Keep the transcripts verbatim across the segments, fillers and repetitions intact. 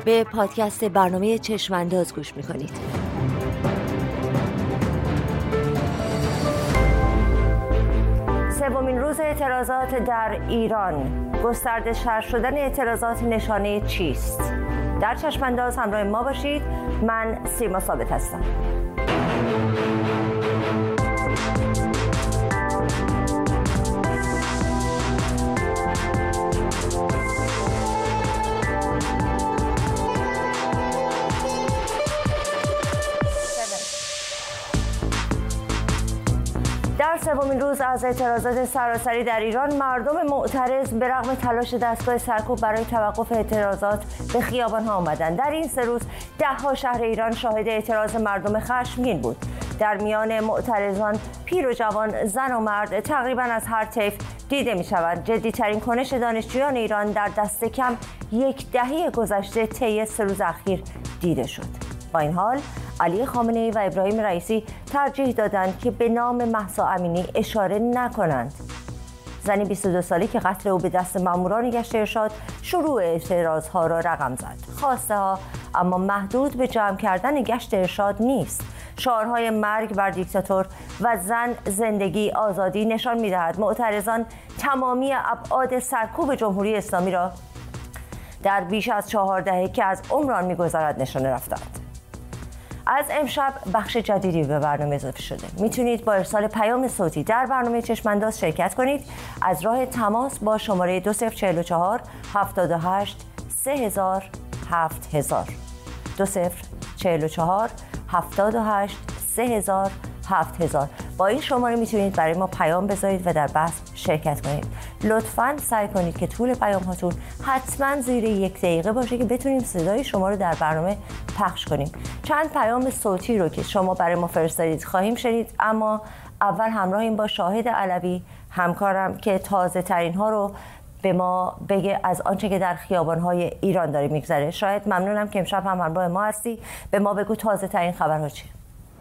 به پادکست برنامه چشمانداز گوش میکنید. سومین روز اعتراضات در ایران. گسترده تر شدن اعتراضات نشانه چیست؟ در چشمانداز همراه ما باشید. من سیما ثابت هستم. در سومین روز از اعتراضات سراسری در ایران، مردم معترض به رغم تلاش دستگاه سرکوب برای توقف اعتراضات به خیابان‌ها آمدند. در این سه روز ده‌ها شهر ایران شاهد اعتراض مردم خشمگین بود. در میان معترضان پیر و جوان، زن و مرد تقریباً از هر طیف دیده می‌شوند. جدی‌ترین کنش دانشجویان ایران در دست کم یک دهه گذشته طی سه روز اخیر دیده شد. با این حال علی خامنه‌ای و ابراهیم رئیسی ترجیح دادند که به نام مهسا امینی اشاره نکنند. زنی بیست و دو ساله که قتل او به دست ماموران گشت ارشاد شروع اعتراضها را رقم زد. خواسته ها اما محدود به جمع کردن گشت ارشاد نیست. شعارهای مرگ بر دیکتاتور و زن، زندگی، آزادی نشان می‌دهد معترضان تمامی ابعاد سرکوب جمهوری اسلامی را در بیش از چهار دهه که از عمران می‌گذرد نشانه رفتند. از امشب بخش جدیدی به برنامه اضافه شده. میتونید با ارسال پیام صوتی در برنامه چشمانداز شرکت کنید از راه تماس با شماره دو صفر چهار چهار هفتاد و هشت سه هزار هفت هزار دو صفر چهار چهار هفتاد و هشت سه هزار هفت هزار. با این شماره میتونید برای ما پیام بذارید و در بحث شرکت کنید. لطفاً سعی کنید که طول پیام هاتون حتما زیر یک دقیقه باشه که بتونیم صدای شما رو در برنامه پخش کنیم. چند پیام صوتی رو که شما برای ما فرستادید خواهیم شنید، اما اول همراه این با شاهد علوی همکارم که تازه ترین ها رو به ما بگه از آنچه که در خیابان‌های ایران داره میگذره. شاید ممنونم که امشب هم همراه ما هستی. به ما بگو تازه ترین خبرها چیه؟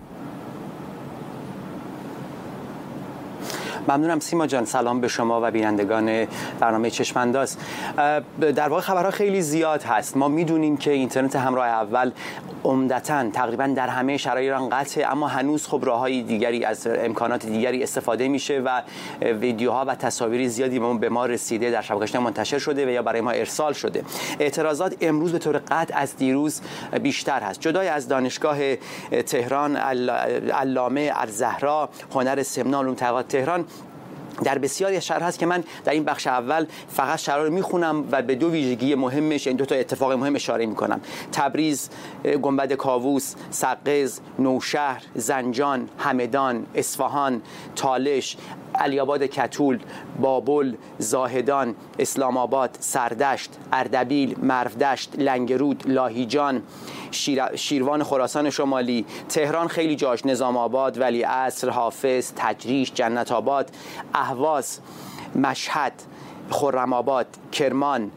ممنونم سیما جان. سلام به شما و بینندگان برنامه چشمانداز. در واقع خبرها خیلی زیاد هست. ما میدونیم که اینترنت همراه اول عمدتاً تقریبا در همه شهرهای ایران قطعه، اما هنوز خب راههای دیگری از امکانات دیگری استفاده میشه و ویدیوها و تصاویر زیادی به ما رسیده، در شبکه‌های اجتماعی منتشر شده و یا برای ما ارسال شده. اعتراضات امروز به طور قطع از دیروز بیشتر هست. جدای از دانشگاه تهران، علامه الزهرا هنر سمنان علوم تقاطع تهران، در بسیاری از شهرها هست که من در این بخش اول فقط شهرها رو میخونم و به دو ویژگی مهمش، این دو تا اتفاق مهم اشاره میکنم. تبریز، گنبد کاووس، سقز، نوشهر، زنجان، همدان، اصفهان، تالش، علی‌آباد کتول، بابل، زاهدان، اسلام آباد، سردشت، اردبیل، مرودشت، لنگرود، لاهیجان، شیر... شیروان خراسان شمالی، تهران خیلی جاش، نظام آباد، ولیعصر، حافظ، تجریش، جنت آباد، اهواز، مشهد، خرم آباد، کرمان،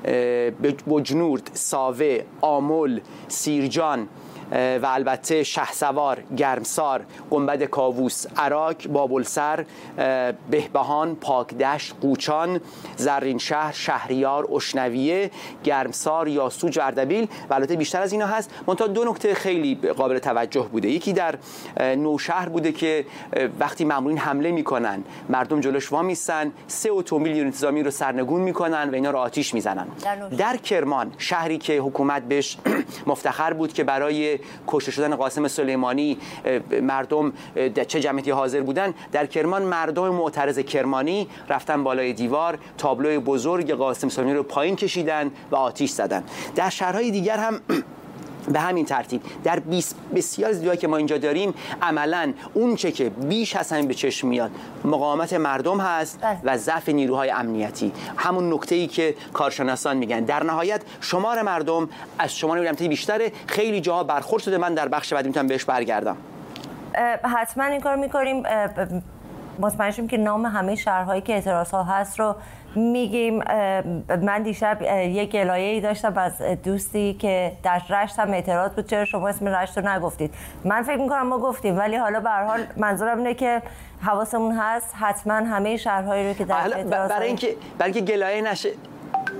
بجنورد، ساوه، آمل، سیرجان و البته شهسوار، گرمسار، گنبد کاووس، عراق، بابلسر، بهبهان، پاکدشت، قوچان، زرین شهر، شهریار، اشنویه، گرمسار، یاسوج و اردبیل و البته بیشتر از اینا هست. منتها دو نکته خیلی قابل توجه بوده. یکی در نوشهر بوده که وقتی مامورین حمله میکنن مردم جلوش وا میستن، سه اتومبیل انتظامی رو سرنگون میکنن و اینا رو آتیش میزنن. در, در کرمان، شهری که حکومت بهش مفتخر بود که برای کشته شدن قاسم سلیمانی مردم چه جمعیتی حاضر بودن، در کرمان مردم معترض کرمانی رفتن بالای دیوار، تابلوی بزرگ قاسم سلیمانی رو پایین کشیدن و آتیش زدن. در شهرهای دیگر هم به همین ترتیب. در بسیار از ویدیوهایی که ما اینجا داریم عملاً اون چه که بیش از همین به چشم میاد مقاومت مردم هست و ضعف نیروهای امنیتی، همون نکته‌ای که کارشناسان میگن. در نهایت شمار مردم از شمار امنیتی بیشتره. خیلی جاها برخورد شده، من در بخش بعدی میتونم بهش برگردم. حتما این کار میکنیم. مطمئن شیم که نام همه شهرهایی که اعتراض‌ها هست رو میگیم. من دیشب یک گلایه‌ای داشتم از دوستی که در رشت هم اعتراض بود چرا شما اسم رشت رو نگفتید. من فکر میکنم ما گفتیم، ولی حالا به هر حال منظورم اینه که حواسمون هست حتما همه شهرهایی رو که در اعتراض برای اینکه برای اینکه گلایه نشه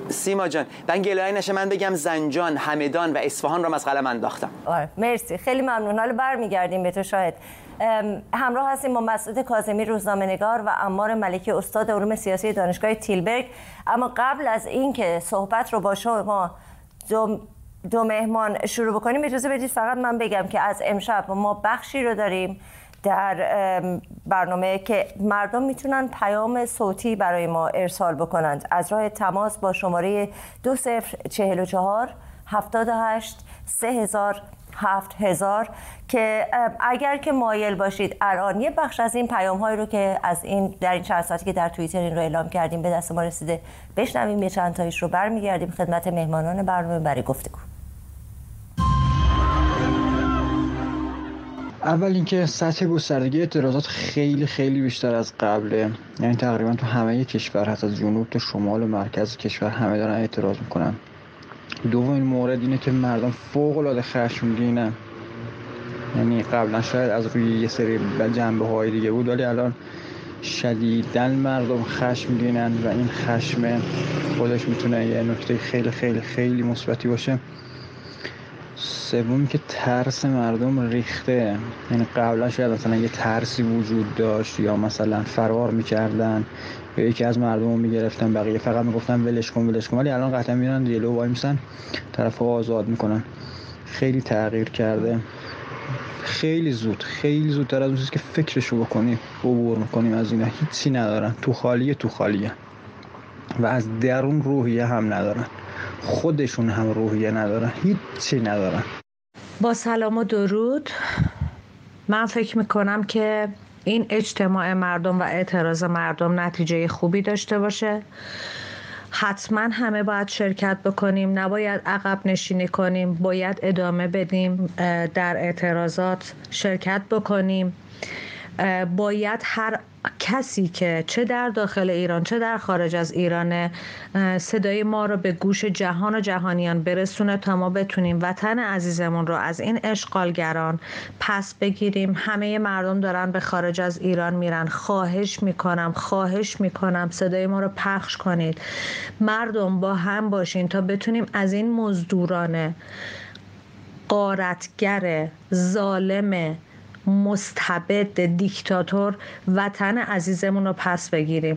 سیما جان من گلایه نشه من بگم زنجان، همدان و اصفهان را از قلم انداختم. آره مرسی، خیلی ممنون. حالا برمیگردیم به تو شاهد. همراه هستیم با مسعود کاظمی روزنامه‌نگار و عمار ملکی استاد علوم سیاسی دانشگاه تیلبرگ. اما قبل از اینکه صحبت رو با شما دو, دو مهمان شروع بکنیم اجازه بدید فقط من بگم که از امشب ما بخشی رو داریم در برنامه که مردم میتونن پیام صوتی برای ما ارسال بکنند از راه تماس با شماره دو صفر چهل و چهار هفتاد و هشت سه هزار هفت هزار که اگر که مایل باشید الان یه بخش از این پیام هایی رو که از این در این چند ساعتی که در توییتر این رو اعلام کردیم به دست ما رسیده بشنویم، یه چند تایش رو برمیگردیم خدمت مهمانان برنامه برای گفتگو. اول اینکه سطح گستردگی اعتراضات خیلی خیلی بیشتر از قبله، یعنی تقریبا تو همه کشور حتی از جنوب تا شمال و مرکز کشور همه دارن اعتراض میکنن. دومین مورد اینه که مردم فوق العاده خشمگینن، یعنی قبلا شاید از روی یه سری جنبه های دیگه بود ولی الان شدیداً مردم خشمگینن و این خشم خودش میتونه یه نکته خیلی خیلی خیلی مثبتی باشه. سومی که ترس مردم ریخته، یعنی قبلا شاید مثلا یه ترسی وجود داشت یا مثلا فرار میکردن یا یکی از مردم رو میگرفتن بقیه فقط میگفتن ولش کن ولش کن، ولی الان قطعا میرن جلو وای میسن طرف آزاد میکنن. خیلی تغییر کرده، خیلی زود خیلی زودتر از اون چیزی که فکرشو بکنی عبور میکنیم از اینا. هیچی ندارن، تو خالیه تو خالیه و از درون روحیه هم ندارن، خودشون هم روحیه ندارن، هیچی ندارن. با سلام و درود. من فکر میکنم که این اجتماع مردم و اعتراض مردم نتیجه خوبی داشته باشه. حتما همه باید شرکت بکنیم، نباید عقب نشینی کنیم، باید ادامه بدیم در اعتراضات شرکت بکنیم. باید هر کسی که چه در داخل ایران چه در خارج از ایران صدای ما رو به گوش جهان و جهانیان برسونه تا ما بتونیم وطن عزیزمون رو از این اشغالگران پس بگیریم. همه مردم دارن به خارج از ایران میرن. خواهش میکنم خواهش میکنم صدای ما رو پخش کنید. مردم با هم باشین تا بتونیم از این مزدوران غارتگر ظالم مستبد دیکتاتور وطن عزیزمون رو پس بگیریم.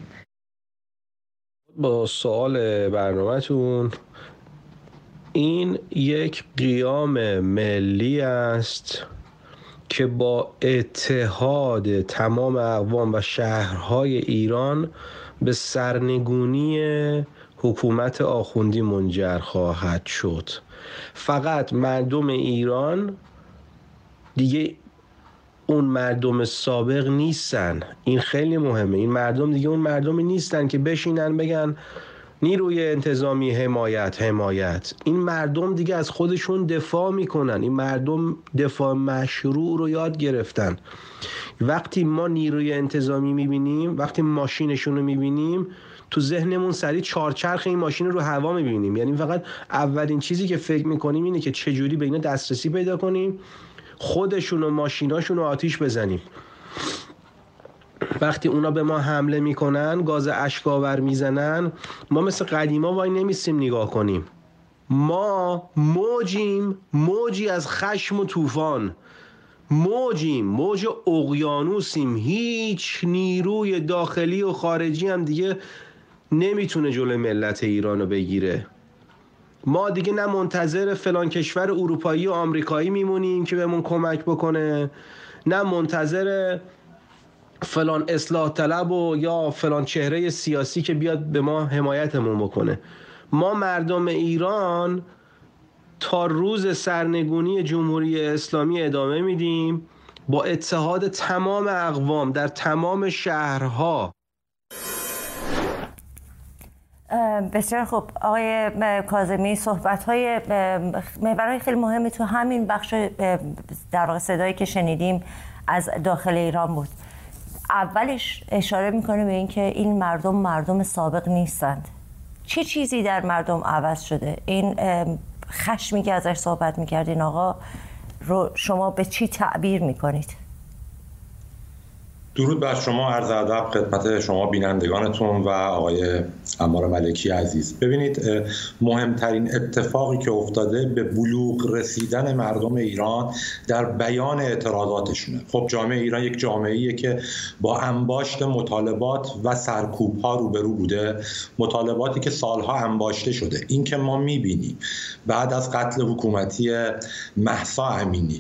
با سوال برنامه‌تون، این یک قیام ملی است که با اتحاد تمام اقوام و شهرهای ایران به سرنگونی حکومت آخوندی منجر خواهد شد. فقط مردم ایران دیگه اون مردم سابق نیستن. این خیلی مهمه. این مردم دیگه اون مردمی نیستن که بشینن بگن نیروی انتظامی حمایت حمایت. این مردم دیگه از خودشون دفاع میکنن. این مردم دفاع مشروع رو یاد گرفتن. وقتی ما نیروی انتظامی میبینیم، وقتی ماشینشون رو میبینیم، تو ذهنمون سریع چارچرخ این ماشین رو هوا میبینیم. یعنی فقط اولین چیزی که فکر میکنیم اینه که چجوری به اینا دسترسی پیدا کنیم، خودشون و ماشیناشون رو آتیش بزنیم. وقتی اونا به ما حمله میکنن، گاز اشک‌آور میزنن، ما مثل قدیما وای نمیستیم نگاه کنیم. ما موجیم، موجی از خشم و طوفان، موجیم، موج اقیانوسیم. هیچ نیروی داخلی و خارجی هم دیگه نمیتونه جلوی ملت ایران رو بگیره. ما دیگه نه منتظر فلان کشور اروپایی و آمریکایی میمونیم که بهمون کمک بکنه، نه منتظر فلان اصلاح طلب و یا فلان چهره سیاسی که بیاد به ما حمایتمون بکنه. ما مردم ایران تا روز سرنگونی جمهوری اسلامی ادامه میدیم با اتحاد تمام اقوام در تمام شهرها. بسیار خوب آقای کاظمی، صحبت‌های محورهای خیلی مهمی تو همین بخش در واقع صدایی که شنیدیم از داخل ایران بود. اولش اشاره میکنه به این که این مردم مردم سابق نیستند. چه چیزی در مردم عوض شده؟ این خشمی که ازش صحبت میکردین آقا رو شما به چی تعبیر میکنید؟ درود بر شما، عرض ادب خدمت شما بینندگانتون و آقای عمار ملکی عزیز. ببینید، مهمترین اتفاقی که افتاده به بلوغ رسیدن مردم ایران در بیان اعتراضاتشونه. خب جامعه ایران یک جامعه‌ایه که با انباشت مطالبات و سرکوب‌ها روبرو بوده، مطالباتی که سالها انباشته شده. این که ما می‌بینیم بعد از قتل حکومتی مهسا امینی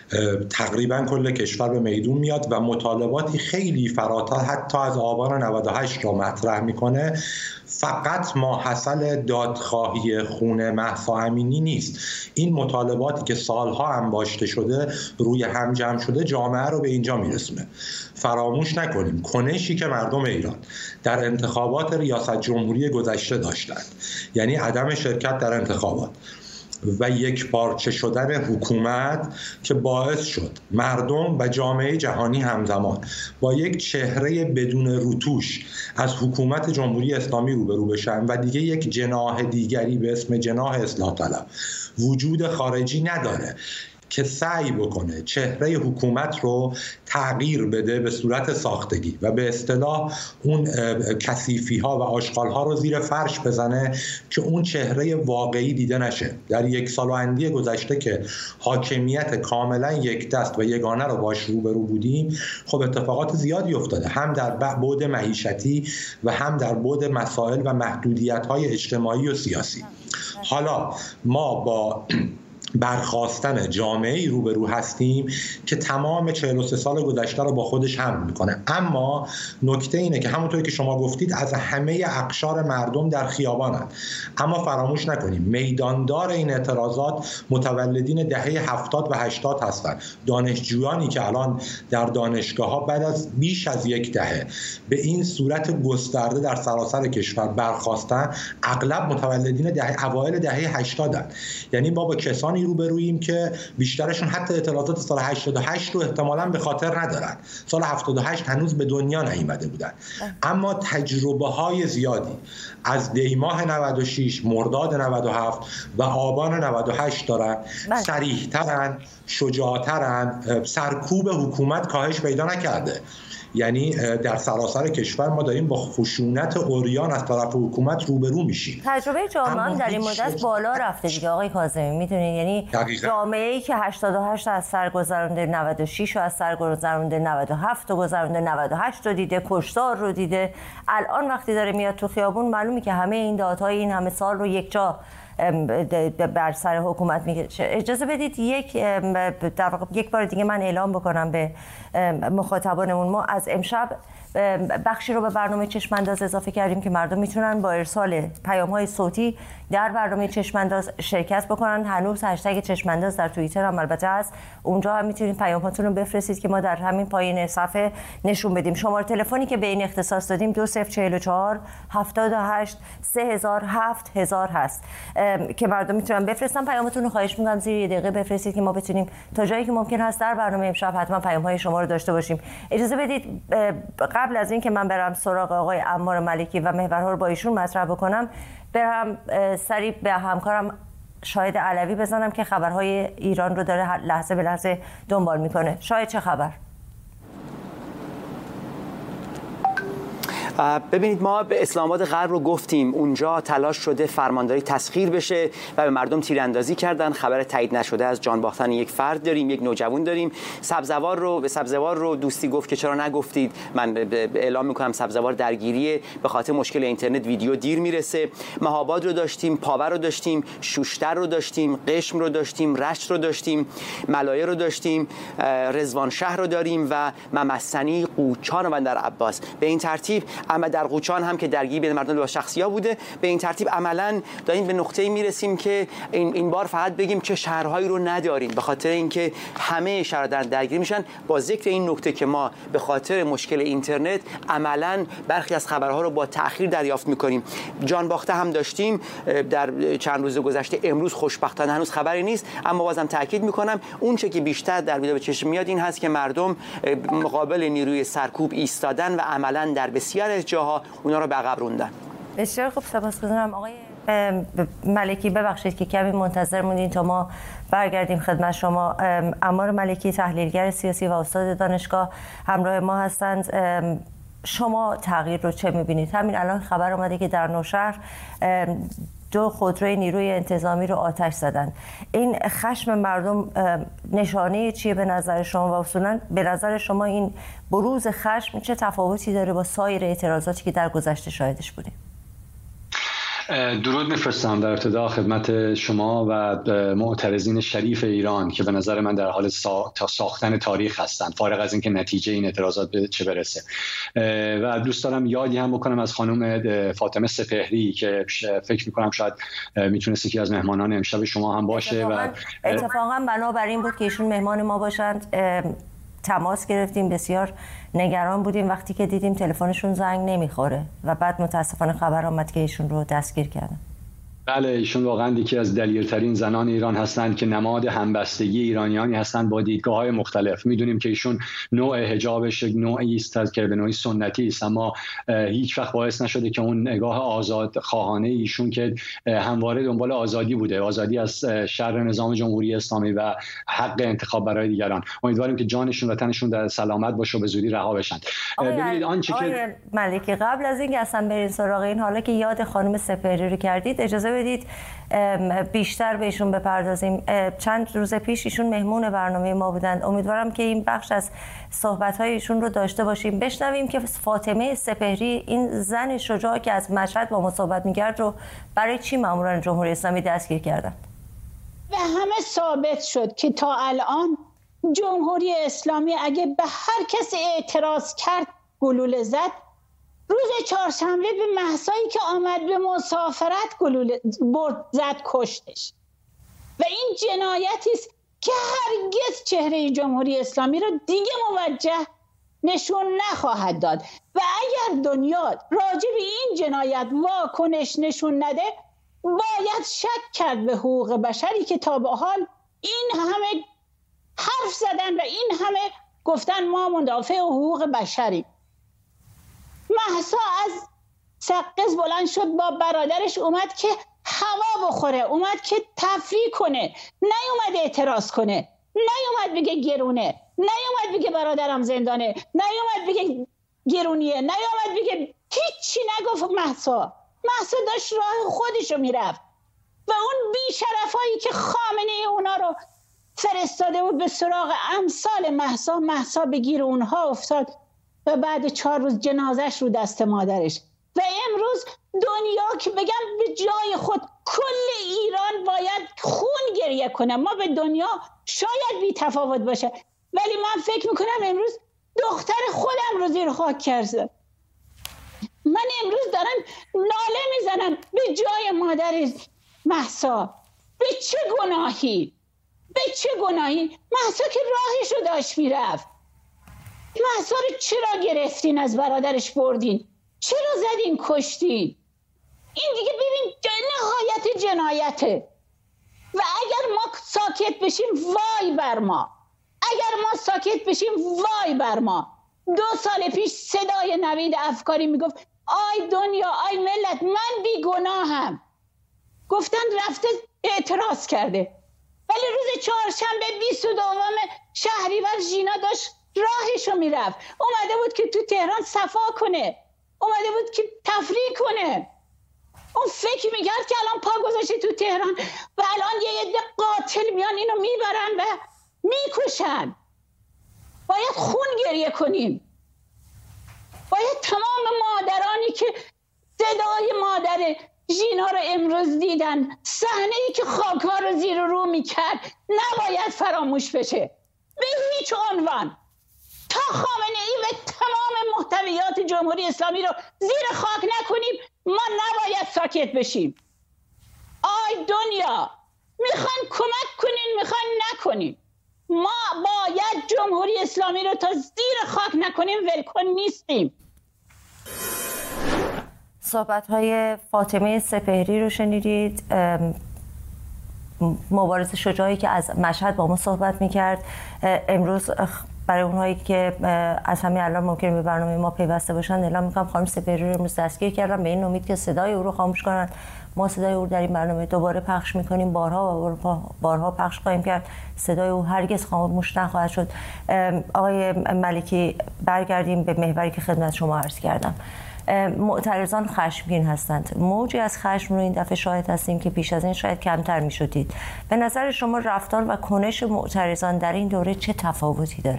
تقریبا کل کشور به میدون میاد و مطالباتی خیلی فراتر حتی از آبان نود و هشت را مطرح میکنه، فقط ماحصل دادخواهی خون مهسا امینی نیست. این مطالباتی که سالها انباشته شده، روی هم جمع شده، جامعه رو به اینجا میرسونه. فراموش نکنیم کنشی که مردم ایران در انتخابات ریاست جمهوری گذشته داشتند، یعنی عدم شرکت در انتخابات و یک پارچه شدن حکومت، که باعث شد مردم و جامعه جهانی همزمان با یک چهره بدون روتوش از حکومت جمهوری اسلامی روبرو بشن و دیگه یک جناح دیگری به اسم جناح اصلاح طلب وجود خارجی نداره که سعی بکنه چهره حکومت رو تغییر بده به صورت ساختگی و به اصطلاح اون کثیفی ها و آشغال ها رو زیر فرش بزنه که اون چهره واقعی دیده نشه. در یک سال و اندی گذشته که حاکمیت کاملا یک دست و یگانه رو باش روبرو بودیم، خب اتفاقات زیادی افتاده، هم در بعد معیشتی و هم در بعد مسائل و محدودیت های اجتماعی و سیاسی. حالا ما با برخاستن جامعه‌ای روبرو هستیم که تمام چهل و سه سال گذشته رو با خودش حمل میکنه. اما نکته اینه که همونطوری که شما گفتید از همه اقشار مردم در خیابانند، اما فراموش نکنیم میداندار این اعتراضات متولدین دهه هفتاد و هشتاد هستند. دانشجویانی که الان در دانشگاه‌ها بعد از بیش از یک دهه به این صورت گسترده در سراسر کشور برخاستن، اغلب متولدین دهه اوایل دهه هشتادن. یعنی ما با کسانی روبروییم که بیشترشون حتی اعتراضات سال هشتاد و هشت رو احتمالاً به خاطر ندارن. سال هفتاد و هشت هنوز به دنیا نیامده بودن، اما تجربه های زیادی از دیماه نود و شش، مرداد نود و هفت و آبان نود و هشت دارن. صریح‌ترن، شجاع‌ترن، سرکوب حکومت کاهش پیدا نکرده. یعنی در سراسر کشور ما داریم با خشونت عریان از طرف حکومت روبرو میشیم. تجربه جامعه در این مدت بالا رفته دیگه آقای کاظمی، میدونید، یعنی جامعه‌ای که هشتاد و هشت از سر گذرونده، نود و شش از سر گذرونده، نود و هفت رو گذرونده، نود و هشت رو دیده، کشتار رو دیده، الان وقتی داره میاد تو خیابون معلومه که همه این دادهای این همه سال رو یک جا بر سر حکومت میگه. اجازه بدید یک در واقع یک بار دیگه من اعلام بکنم به مخاطبانمون، ما از امشب بخشی رو به برنامه چشم انداز اضافه کردیم که مردم میتونن با ارسال پیام‌های صوتی در برنامه چشم انداز شرکت بکنن. هنوز هشتگ چشم انداز در توییتر هم البته هست، اونجا هم میتونید پیام‌هاتون رو بفرستید که ما در همین پایین صفحه نشون بدیم. شماره تلفنی که به این اختصاص دادیم دو صفر چهار چهار هفتاد و هشت سه هزار هفت هزار هست که مردم میتونن بفرستن پیامتون رو. خواهش می‌کنم زیر یه دقیقه بفرستید که ما بتونیم تا جایی که ممکن هست در برنامه امشب حتما پیام‌های شما رو داشته باشیم. اجازه بدید قبل از این که من برم سراغ آقای عمار ملکی و محورها رو با ایشون مطرح بکنم، برم سریع به همکارم شاهد علوی بزنم که خبرهای ایران رو داره لحظه به لحظه دنبال میکنه. شاهد، چه خبر؟ ببینید، ما به اسلام آباد غرب رو گفتیم، اونجا تلاش شده فرمانداری تسخیر بشه و به مردم تیراندازی کردن. خبر تایید نشده از جان باختن یک فرد داریم، یک نوجوان داریم. سبزوار رو به سبزوار رو دوستی گفت که چرا نگفتید. من اعلام میکنم سبزوار درگیریه، به خاطر مشکل اینترنت ویدیو دیر میرسه. مهاباد رو داشتیم، پاور رو داشتیم، شوشتر رو داشتیم، قشم رو داشتیم، رشت رو داشتیم، ملایه رو داشتیم، رضوان شهر رو داریم و ممسنی، قوچان و بندر عباس. به این ترتیب اما در قوچان هم که درگیری بین مردم با شخصی‌ها بوده. به این ترتیب عملاً داریم به نقطه‌ای میرسیم که این این بار فقط بگیم چه شهرهایی رو نداریم، به خاطر اینکه همه شهرها در درگیری میشن. با ذکر این نکته که ما به خاطر مشکل اینترنت عملاً برخی از خبرها رو با تأخیر دریافت می‌کنیم. جان باخته هم داشتیم در چند روز گذشته. امروز خوشبختانه هنوز خبری نیست، اما بازم تاکید می‌کنم اون چه که بیشتر در ویدیو به چشم میاد این هست که مردم مقابل نیروی سرکوب ایستادن و عملاً در بسیار جاها اونا رو به عقب روندن. بسیار خوب، سپاسگزارم آقای ملکی ببخشید که کمی منتظر موندین تا ما برگردیم خدمت شما. عمار ملکی تحلیلگر سیاسی و استاد دانشگاه همراه ما هستند. شما تغییر رو چه می‌بینید؟ همین الان خبر اومده که در نوشهر دو خودروی نیروی انتظامی رو آتش زدن. این خشم مردم نشانه چیه به نظر شما و اصولاً به نظر شما این بروز خشم چه تفاوتی داره با سایر اعتراضاتی که در گذشته شاهدش بودیم؟ درود میفرستم در ابتدا خدمت شما و معترضین شریف ایران که به نظر من در حال سا... ساختن تاریخ هستند، فارغ از اینکه نتیجه این اعتراضات به چه برسه. و دوست دارم یادی هم بکنم از خانم فاطمه سپهری که فکر میکنم شاید میتونست یکی از مهمانان امشب شما هم باشه. اتفاقاً و اتفاقا بنابراین بود که ایشون مهمان ما باشند. تماس گرفتیم، بسیار نگران بودیم وقتی که دیدیم تلفنشون زنگ نمیخوره و بعد متاسفانه خبر آمد که ایشون رو دستگیر کردن. بله، ایشون واقعا یکی از دلیرترین زنان ایران هستند که نماد همبستگی ایرانیانی هستند با دیدگاه‌های مختلف. میدونیم که ایشون نوع حجابش نوعی است که به نوعی سنتی است، اما هیچ وقت باعث نشده که اون نگاه آزاد خواهانه ایشون که همواره دنبال آزادی بوده، آزادی از شر نظام جمهوری اسلامی و حق انتخاب برای دیگران. امیدواریم که جانشون و تنشون در سلامت باشه و به زودی رها بشن. ببینید آنچه که ملکی قبل از اینکه اصلا برین سراغ این، حالا که یاد خانم سپهری رو کردید، اجازه بدید بیشتر بهشون بپردازیم. چند روز پیش ایشون مهمون برنامه ما بودند. امیدوارم که این بخش از صحبت‌های ایشون رو داشته باشیم، بشنویم که فاطمه سپهری، این زن شجاع که از مشهد با ما صحبت می‌کرد، رو برای چی ماموران جمهوری اسلامی دستگیر کردند. به همه ثابت شد که تا الان جمهوری اسلامی اگه به هر کسی اعتراض کرد گلوله زد. روز چهارشنبه به مهسایی که آمد به مسافرت گلوله برد زد، کشتش. و این جنایتی است که هرگز چهره جمهوری اسلامی رو دیگه موجه نشون نخواهد داد. و اگر دنیا راجع به این جنایت واکنش نشون نده، باید شک کرد به حقوق بشری که تا به حال این همه حرف زدن و این همه گفتن ما مدافع حقوق بشری. مهسا از سقز بلند شد، با برادرش اومد که هوا بخوره، اومد که تفریح کنه، نیومد اعتراض کنه، نیومد بگه گرونه، نیومد بگه برادرم زندانه، نیومد بگه گرونیه، نیومد بگه هیچی نگفت. مهسا مهسا داشت راه خودشو میرفت و اون بیشرفایی که خامنه اونا رو فرستاده بود به سراغ امثال مهسا، مهسا به گیر اونها افتاد و بعد چهار روز جنازش رو دست مادرش. و امروز دنیا که بگم به جای خود کل ایران باید خون گریه کنه. ما به دنیا شاید بی تفاوت باشه، ولی من فکر میکنم امروز دختر خودم رو زیر خاک کرده. من امروز دارم ناله میزنم به جای مادر مهسا. به چه گناهی؟ به چه گناهی؟ مهسا که راهشو داشت میرفت. مهسا رو چرا گرفتین از برادرش بردین؟ چرا زدین کشتین؟ این دیگه ببین نهایت جنایته. و اگر ما ساکت بشیم وای بر ما، اگر ما ساکت بشیم وای بر ما. دو سال پیش صدای نوید افکاری میگفت آی دنیا، آی ملت، من بی گناهم. گفتن رفته اعتراض کرده، ولی روز چهارشنبه بیست و دوم شهریور ژینا داشت راهشو میرفت. اومده بود که تو تهران صفا کنه، اومده بود که تفریح کنه. اون فکر میکرد که الان پا گذاشته تو تهران و الان یه عده قاتل میان اینو میبرن و میکشن. باید خون گریه کنیم. باید تمام مادرانی که صدای مادر ژینا رو امروز دیدن، صحنه‌ای که خاک‌ها رو زیر رو میکرد، نباید فراموش بشه به هیچ عنوان. تا خامنه‌ای و تمام محتویات جمهوری اسلامی رو زیر خاک نکنیم، ما نباید ساکت بشیم. آی دنیا، میخواین کمک کنین، میخواین نکنین، ما باید جمهوری اسلامی رو تا زیر خاک نکنیم ولکن نیستیم. صحبت‌های فاطمه سپهری رو شنیدید، مبارز شجاعی که از مشهد با ما صحبت می‌کرد. امروز برای اونهایی که از همین الان ممکنه به برنامه ما پیوسته باشن اعلام میکنم خانم سپهری رو امروز دستگیر کردم به این امید که صدای او رو خاموش کنن. ما صدای او در این برنامه دوباره پخش میکنیم، بارها و بارها پخش خواهیم کرد. صدای او هرگز خاموش نخواهد شد. آقای ملکی، برگردیم به محوری که خدمت شما عرض کردم. معترضان خشمگین هستند. موجی از خشم رو این دفعه شاهد هستیم که پیش از این شاید کمتر میشدید. به نظر شما رفتار و کنش معترضان در این دوره چه تفاوتی داره؟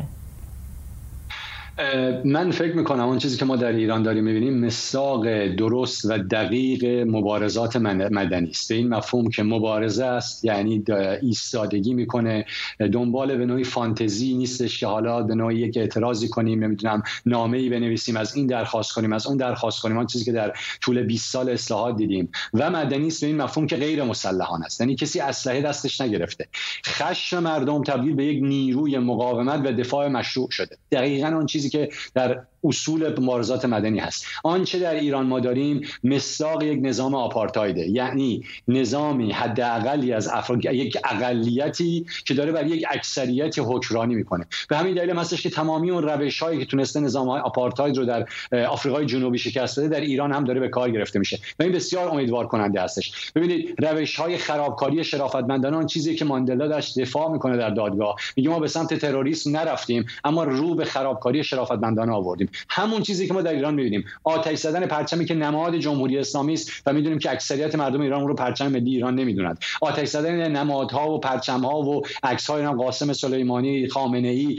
من فکر میکنم اون چیزی که ما در ایران داریم میبینیم مصداق درست و دقیق مبارزات مدنی است. به این مفهوم که مبارزه است یعنی ایستادگی میکنه، دنبال به نوعی فانتزی نیستش که حالا به نوعی یک اعتراضی کنیم، نمیدونم نامه‌ای بنویسیم، از این درخواست کنیم از اون درخواست کنیم، اون چیزی که در طول بیست سال اصلاحات دیدیم. و مدنی است به این مفهوم که غیر مسلحانه است، یعنی کسی اسلحه دستش نگرفته. خشم مردم تبدیل به یک نیروی مقاومت و دفاع مشروع شده. دقیقاً اون چیزی که در اصول مبارزات مدنی هست. آنچه در ایران ما داریم مصداق یک نظام آپارتایده، یعنی نظامی حداقلی از افراد، یک اقلیتی که داره بر یک اکثریت حکمرانی میکنه. به همین دلیل هستش که تمامی اون روش‌هایی که تونسته نظام‌های آپارتاید رو در آفریقای جنوبی شکست بده در ایران هم داره به کار گرفته میشه و این بسیار امیدوار کننده هستش. ببینید روش‌های خرابکاری شرافتمندانه اون چیزی که ماندلا داشت دفاع میکنه در دادگاه، میگه ما به سمت تروریسم نرفتیم اما رو به خرابکاری شرافتمندانه آوردیم. همون چیزی که ما در ایران می‌بینیم، آتش زدن پرچمی که نماد جمهوری اسلامی است و می‌دونیم که اکثریت مردم ایران اون رو پرچم ملی ایران نمی‌دونند. آتش زدن نمادها و پرچم‌ها و عکس‌های قاسم سلیمانی، خامنه‌ای،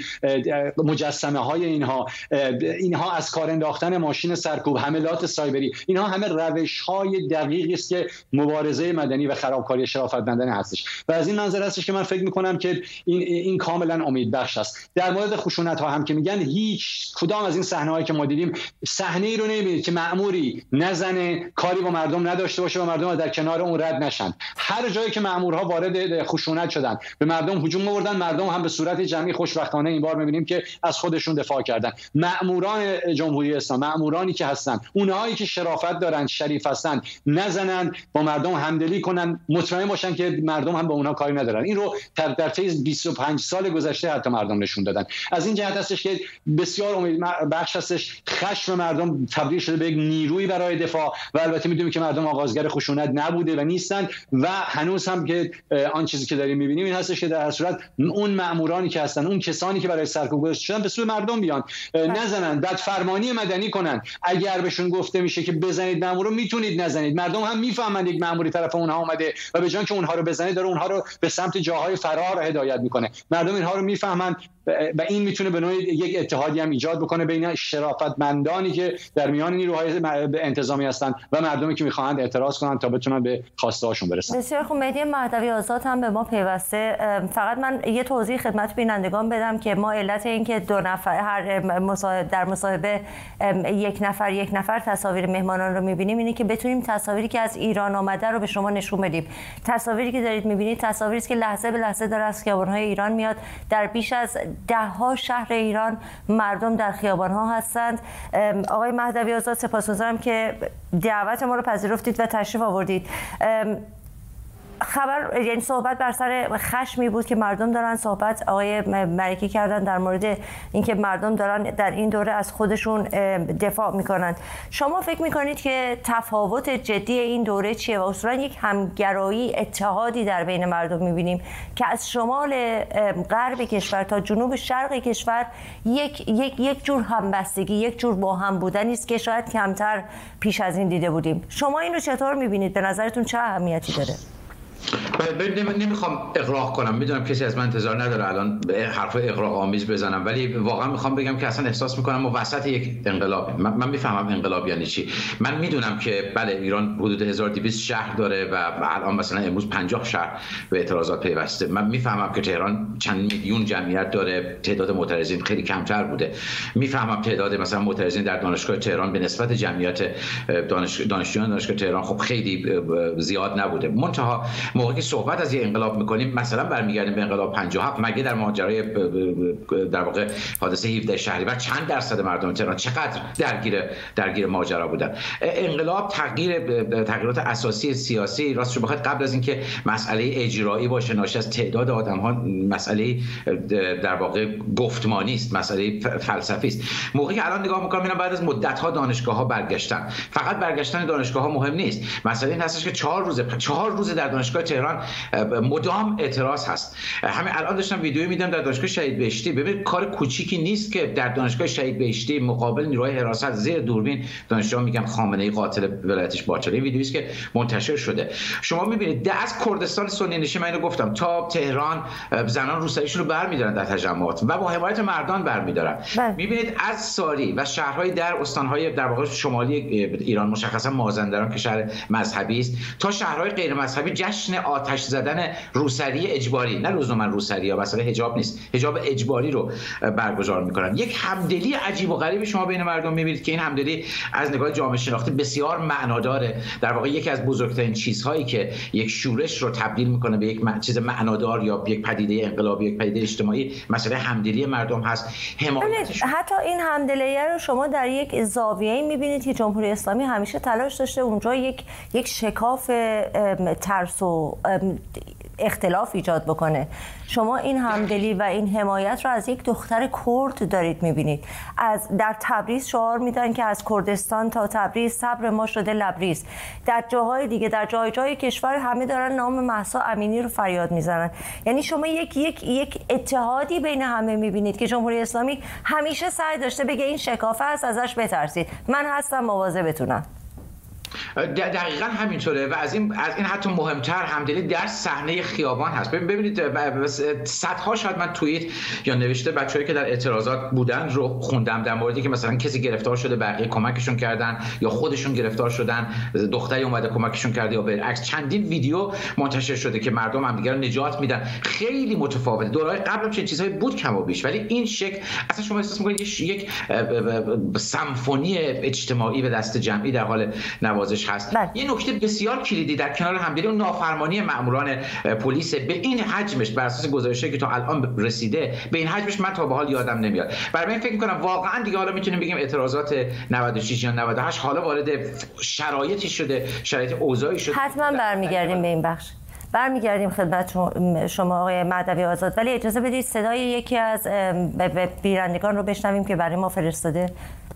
مجسمه‌های اینها، اینها از کار انداختن ماشین سرکوب، حملات سایبری، اینها همه روش‌های دقیقی است که مبارزه مدنی و خرابکاری شرافتمندانه هستش. و از این منظر هستش که من فکر می‌کنم که این این کاملا امیدبخش است. در مورد خشونت‌ها هم که میگن هیچ کدام از این صحنه‌هایی که ما دیدیم صحنه ای رو نمی‌بینید که مأموری نزنه، کاری با مردم نداشته باشه و مردم در کنار اون رد نشن. هر جایی که مأمورها وارد خشونت شدن، به مردم هجوم آوردن، مردم هم به صورت جمعی خوشبختانه این بار می‌بینیم که از خودشون دفاع کردن. مأموران جمهوری اسلامی، مأمورانی که هستن، اونهایی که شرافت دارن، شریف هستن، نزنن، با مردم همدلی کنن، مطمئن باشن که مردم هم به اونها کاری ندارن. این رو در طی بیست و پنج سال گذشته حتی مردم نشون دادن. از این جهت هستش که بسیار امیدبخش هستش. خشم مردم تبدیل شده به یک نیروی برای دفاع و البته میدونیم که مردم آغازگر خشونت نبوده و نیستن و هنوز هم که آن چیزی که داریم میبینیم این هستش که در هر صورت اون مأمورانی که هستن، اون کسانی که برای سرکوب گذاشته شدن به سوی مردم بیان، نزنن، بعد فرمانی مدنی کنن. اگر بهشون گفته میشه که بزنید مأمور رو، میتونید نزنید، مردم هم میفهمن یک مأموری طرف اونها اومده و به جای اینکه اونها رو بزنه داره اونها رو به سمت جاهای فرار هدایت میکنه. مردم اینها رو میفهمن و این میتونه به نوعی یک اتحادی هم ایجاد بکنه بین شرافتمندانی که در میان نیروهای انتظامی هستند و مردمی که میخواهند اعتراض کنند تا بتونن به خواسته هاشون برسن. بسیار خوب. مهدی مهدوی آزاد هم به ما پیوسته. فقط من یه توضیح خدمت بینندگان بدم که ما علت این که دو نفر هر مصاحبه در مصاحبه یک نفر یک نفر تصاویر مهمانان رو میبینیم اینه که بتونیم تصاویری که از ایران آمده رو به شما نشون بدیم. تصاویری که دارید میبینید تصاویری است که لحظه به لحظه داره از خیابان‌های ایران میاد. در بیش از ده ها شهر ایران مردم در خیابان‌ها هستند. آقای مهدوی آزاد، سپاسگزارم که دعوت ما رو پذیرفتید و تشریف آوردید. خبر یعنی صحبت بر سر خشمی بود که مردم دارن، صحبت آقای ملکی کردن در مورد اینکه مردم دارن در این دوره از خودشون دفاع میکنن. شما فکر میکنید که تفاوت جدی این دوره چیه و اصولا یک همگرایی، اتحادی در بین مردم میبینیم که از شمال غرب کشور تا جنوب شرق کشور یک یک یک جور همبستگی، یک جور با هم بودنی است که شاید کمتر پیش از این دیده بودیم. شما این رو چطور میبینید؟ به نظرتون چه اهمیتی داره؟ نمیخوام اغراق کنم، میدونم کسی از من انتظار نداره الان حرف اغراق آمیز بزنم، ولی واقعا میخوام بگم که اصلا احساس میکنم ما وسط یک انقلاب. من, من میفهمم انقلاب یعنی چی. من میدونم که بله ایران حدود هزار و دویست شهر داره و الان مثلا امروز پنجاه شهر به اعتراضات پیوسته. من میفهمم که تهران چند میلیون جمعیت داره، تعداد معترضین خیلی کمتر بوده. میفهمم تعداد مثلا معترضین در دانشگاه تهران به نسبت جمعیت دانش دانشجویان دانشگاه تهران خب خیلی زیاد نبوده. منتها موقعی که صحبت از یه انقلاب میکنیم مثلا برمیگردیم به انقلاب پنجاه و هفت، مگه در ماجرای در واقع حادثه هفده شهریور چند درصد مردم تهران چقدر درگیر درگیر ماجرا بودن؟ انقلاب تغییر تغییرات اساسی سیاسی، راستش بخواد قبل از اینکه مسئله اجرایی باشه ناشی از تعداد آدم‌ها، مسئله در واقع گفتمانی است، مسئله فلسفی است. موقعی که الان نگاه می‌کنم اینا بعد از مدت‌ها دانشگاه‌ها برگشتن، فقط برگشتن دانشگاه‌ها مهم نیست، مسئله این هستش که چهار روز چهار روز در دانشگاه تهران مدام اعتراض هست. همین الان داشتم ویدیویی میدم در دانشگاه شهید بهشتی، ببین کار کوچیکی نیست که در دانشگاه شهید بهشتی مقابل نیروهای حراست زیر دوربین دانشجوها میگن خامنه‌ای قاتل ولایتش باطله. این ویدیویی که منتشر شده شما میبینید از کردستان سنی نشین، من اینو گفتم، تا تهران زنان روسریشون رو برمی‌دارن در تجمعات و با حمایت مردان برمی‌دارن. میبینید از ساری و شهرهای در استان‌های در واقع شمالی ایران، مشخصا مازندران که شهر مذهبی است، تا شهرهای غیر مذهبی جشن آتش زدن روسری اجباری، نه لزوما روسری ها، مثلا حجاب نیست، حجاب اجباری رو برگزار می‌کنن. یک همدلی عجیب و غریبی شما بین مردم می‌بینید که این همدلی از نگاه جامعه شناختی بسیار معناداره. در واقع یکی از بزرگترین چیزهایی که یک شورش رو تبدیل میکنه به یک چیز معنادار یا یک پدیده انقلابی، یک پدیده اجتماعی، مسئله همدلی مردم هست. حمایتش حتی این همدلیه رو شما در یک زاویه‌ای می‌بینید که جمهوری اسلامی همیشه تلاش داشته اونجا یک یک شکاف ترس و اختلاف ایجاد بکنه. شما این همدلی و این حمایت رو از یک دختر کرد دارید میبینید. از در تبریز شعار میدن که از کردستان تا تبریز صبر ما شده لبریز. در جاهای دیگه، در جای جای کشور همه دارن نام مهسا امینی رو فریاد میزنن. یعنی شما یک یک یک اتحادی بین همه میبینید که جمهوری اسلامی همیشه سعی داشته بگه این شکافه است، ازش بترسید، من هستم مواظبتونم. دقیقاً همینطوره و از این از این حتی مهمتر همدلی در صحنه خیابان هست. ببینید صدها شاید من توییت یا نوشته بچه‌ای که در اعتراضات بودن رو خوندم در موردی که مثلا کسی گرفتار شده بقیه کمکشون کردن یا خودشون گرفتار شدن، دختری اومده کمکشون کرده یا بالعکس. چندین ویدیو منتشر شده که مردم همدیگه رو نجات میدن. خیلی متفاوته. دوره‌های قبل چه چیزایی بود کم و بیش، ولی این شکل اصلا شما احساس می‌کنید یک سمفونی اجتماعی به دست جمعی در حال نوازش هست. بله. یه نکته بسیار کلیدی در کنار همدلی اون نافرمانی مأموران پلیس به این حجمش بر اساس گزارشی که تا الان رسیده به این حجمش من تا به حال یادم نمیاد. برای من فکر می‌کنم واقعا دیگه حالا میتونیم بگیم اعتراضات نود و شش یا نود و هشت حالا وارد شرایطی شده، شرایط اوضاعی شده. حتما برمیگردیم به این بخش. برمیگردیم خدمت شما آقای مهدوی آزاد، ولی اجازه بدید صدای یکی از بینندگان رو بشنویم که برای ما فرستاده.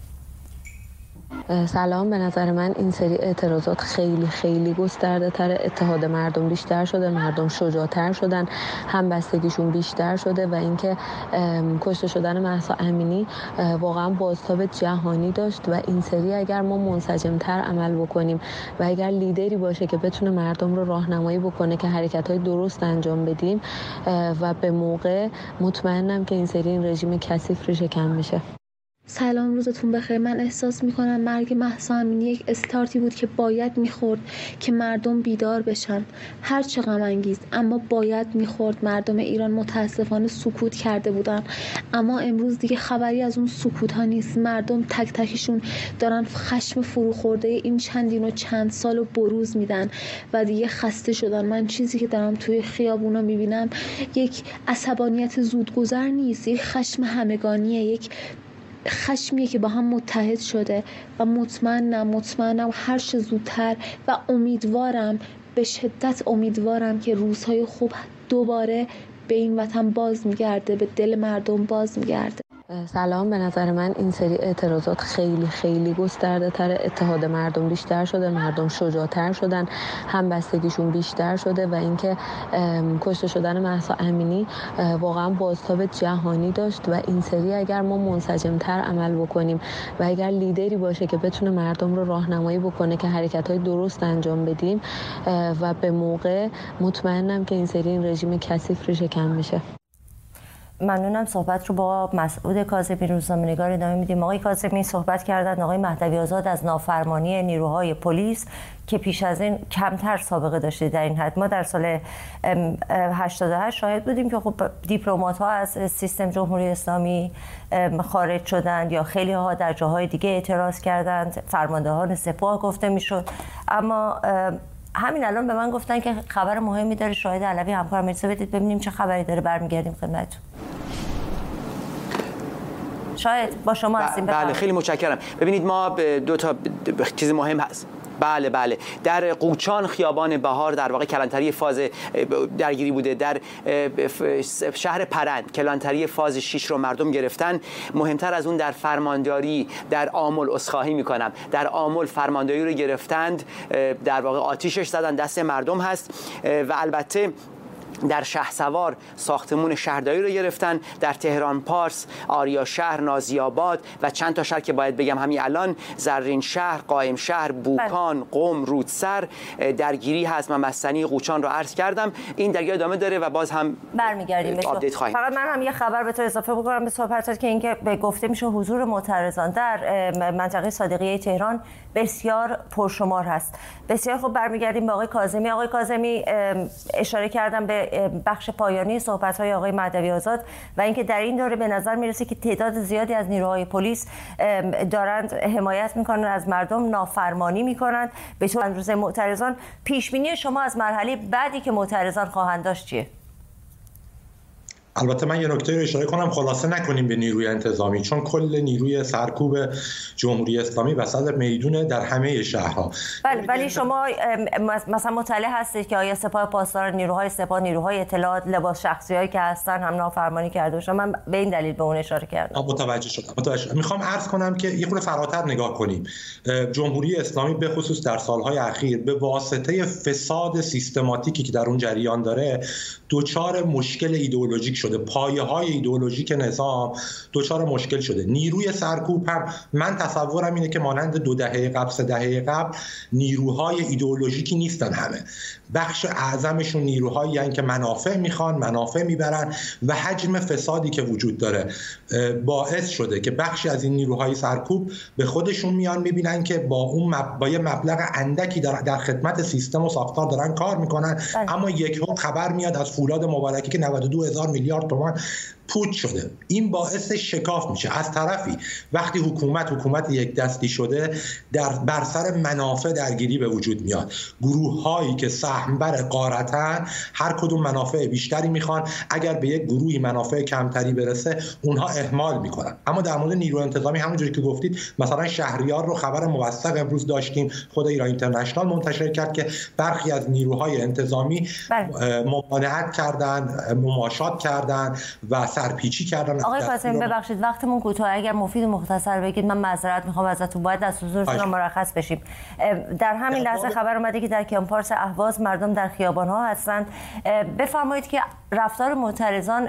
سلام، به نظر من این سری اعتراضات خیلی خیلی گسترده تر، اتحاد مردم بیشتر شده، مردم شجاعتر شدن، همبستگیشون بیشتر شده و اینکه کشته شدن مهسا امینی واقعا بازتاب جهانی داشت و این سری اگر ما منسجمتر عمل بکنیم و اگر لیدری باشه که بتونه مردم رو راهنمایی بکنه که حرکت‌های درست انجام بدیم و به موقع، مطمئنم که این سری این رژیم کثیف رو شکم میشه. سلام، روزتون بخیر. من احساس میکنم مرگ مهسا امینی یک استارتی بود که باید میخورد که مردم بیدار بشن، هر چه غم انگیز، اما باید میخورد. مردم ایران متاسفانه سکوت کرده بودن، اما امروز دیگه خبری از اون سکوت ها نیست. مردم تک تکشون دارن خشم فروخورده این چندین و چند سال رو بروز میدن و دیگه خسته شدن. من چیزی که دارم توی خیابونا میبینم یک عصبانیت زودگذر نیست، یک خشم همگانیه، یک خشمیه که با هم متحد شده و مطمئنم مطمئنم هر چه زودتر و امیدوارم، به شدت امیدوارم که روزهای خوب دوباره به این وطن باز میگرده، به دل مردم باز میگرده. سلام، به نظر من این سری اعتراضات خیلی خیلی گسترده تر، اتحاد مردم بیشتر شده، مردم شجاعتر شدن، همبستگیشون بیشتر شده و اینکه کشته شدن مهسا امینی واقعا بازتاب جهانی داشت و این سری اگر ما منسجمتر عمل بکنیم و اگر لیدری باشه که بتونه مردم رو راهنمایی بکنه که حرکت‌های درست انجام بدیم و به موقع، مطمئنم که این سری این رژیم کثیف رو شکم میشه. ممنونم. صحبت رو با مسعود کاظمی روزنامه‌نگار ادامه میدیم. آقای کاظمی صحبت کردن آقای مهدوی آزاد از نافرمانی نیروهای پلیس که پیش از این کمتر سابقه داشته در این حد. ما در سال هشتاد و هشت شاهد بودیم که خب دیپلمات‌ها از سیستم جمهوری اسلامی خارج شدند یا خیلی ها در جاهای دیگه اعتراض کردند، فرماندهان سپاه گفته میشد، اما همین الان به من گفتن که خبر مهمی داره، شاهد علوی همکارم اجازه بدید ببینیم چه خبری داره، برمیگردیم خدمتتون. شاید با شما هستیم. بله خیلی متشکرم. ببینید ما دو تا چیز مهم هست. بله بله در قوچان خیابان بهار در واقع کلانتری فاز درگیری بوده. در شهر پرند کلانتری فاز شش رو مردم گرفتن. مهمتر از اون در فرمانداری در آمل، عذرخواهی میکنم، در آمل فرمانداری رو گرفتند، در واقع آتیشش زدن، دست مردم هست. و البته در شهسوار ساختمون شهرداری رو گرفتن، در تهران پارس، آریا شهر، نازی‌آباد و چند تا شهر که باید بگم همین الان، زرین شهر، قائم شهر، بوکان، قم، رودسر درگیری هست. من مستنی قوچان رو عرض کردم. این درگیری ادامه داره و باز هم برمیگردیم به آپدیت خواهیم. فقط من هم یه خبر به تو اضافه بکنم به صحبتات که اینکه به گفته میشه حضور معترضان در منطقه صادقیه تهران بسیار پرشمار هست. بسیار خوب، برمیگردیم به آقای کاظمی. آقای کاظمی اشاره کردم به بخش پایانی صحبت‌های آقای مهدوی آزاد و اینکه در این دوره به نظر میرسه که تعداد زیادی از نیروهای پلیس دارند حمایت میکنن از مردم، نافرمانی میکنند به طور روز معترضان. پیش بینی شما از مرحله بعدی که معترضان خواهند داشت چیه؟ البته من یه نکته رو اشاره کنم، خلاصه نکنیم به نیروی انتظامی، چون کل نیروی سرکوب جمهوری اسلامی وسط میدونه در همه شهرها. بله، ولی شما مثلا مطلع هستید که آیا سپاه پاسداران، نیروهای سپاه، نیروهای اطلاعات، لباس شخصیایی که هستن هم نافرمانی کرده باشن؟ من به این دلیل به اون اشاره کردم. متوجه شدم. متوجه شدم. میخوام عرض کنم که یه خورده فراتر نگاه کنیم. جمهوری اسلامی به خصوص در سالهای اخیر به واسطه فساد سیستماتیکی که در اون جریان داره دچار مشکل ایدئولوژیک شده. پایه‌های ایدئولوژیک نظام دچار مشکل شده. نیروی سرکوب هم من تصورم اینه که مانند دو دهه قبل، سه دهه قبل نیروهای ایدئولوژیکی نیستن. همه بخش اعظمشون نیروهایی هستند که منافع میخوان، منافع میبرن و حجم فسادی که وجود داره باعث شده که بخشی از این نیروهای سرکوب به خودشون میان میبینن که با اون مب... با یه مبلغ اندکی در, در خدمت سیستم و ساختار دارن کار میکنن، اما یک خبر میاد از فولاد مبارکی که نود و دو هزار میلیارد تومان پوچ شده. این باعث شکاف میشه. از طرفی وقتی حکومت حکومت یک دستی شده، در بر سر منافع درگیری به وجود میاد. گروه هایی که سهمبر غارتن هر کدوم منافع بیشتری میخوان، اگر به یک گروهی منافع کمتری برسه اونها اهمال میکنن. اما در مورد نیرو انتظامی همونجوری که گفتید، مثلا شهریار رو خبر موثق امروز داشتیم، خود ایران اینترنشنال منتشر کرد که برخی از نیروهای انتظامی ممانعت کردند، مماشات کردند و سرپیچی کردن. آقای کاظمی ببخشید وقتمون کوتاه، اگر مفید و مختصر بگید من معذرت میخوام ازتون، باید از حضورتون مرخص بشیم. در همین لحظه خبر اومده که در کمپارس اهواز مردم در خیابان‌ها هستند. بفرمایید که رفتار معترضان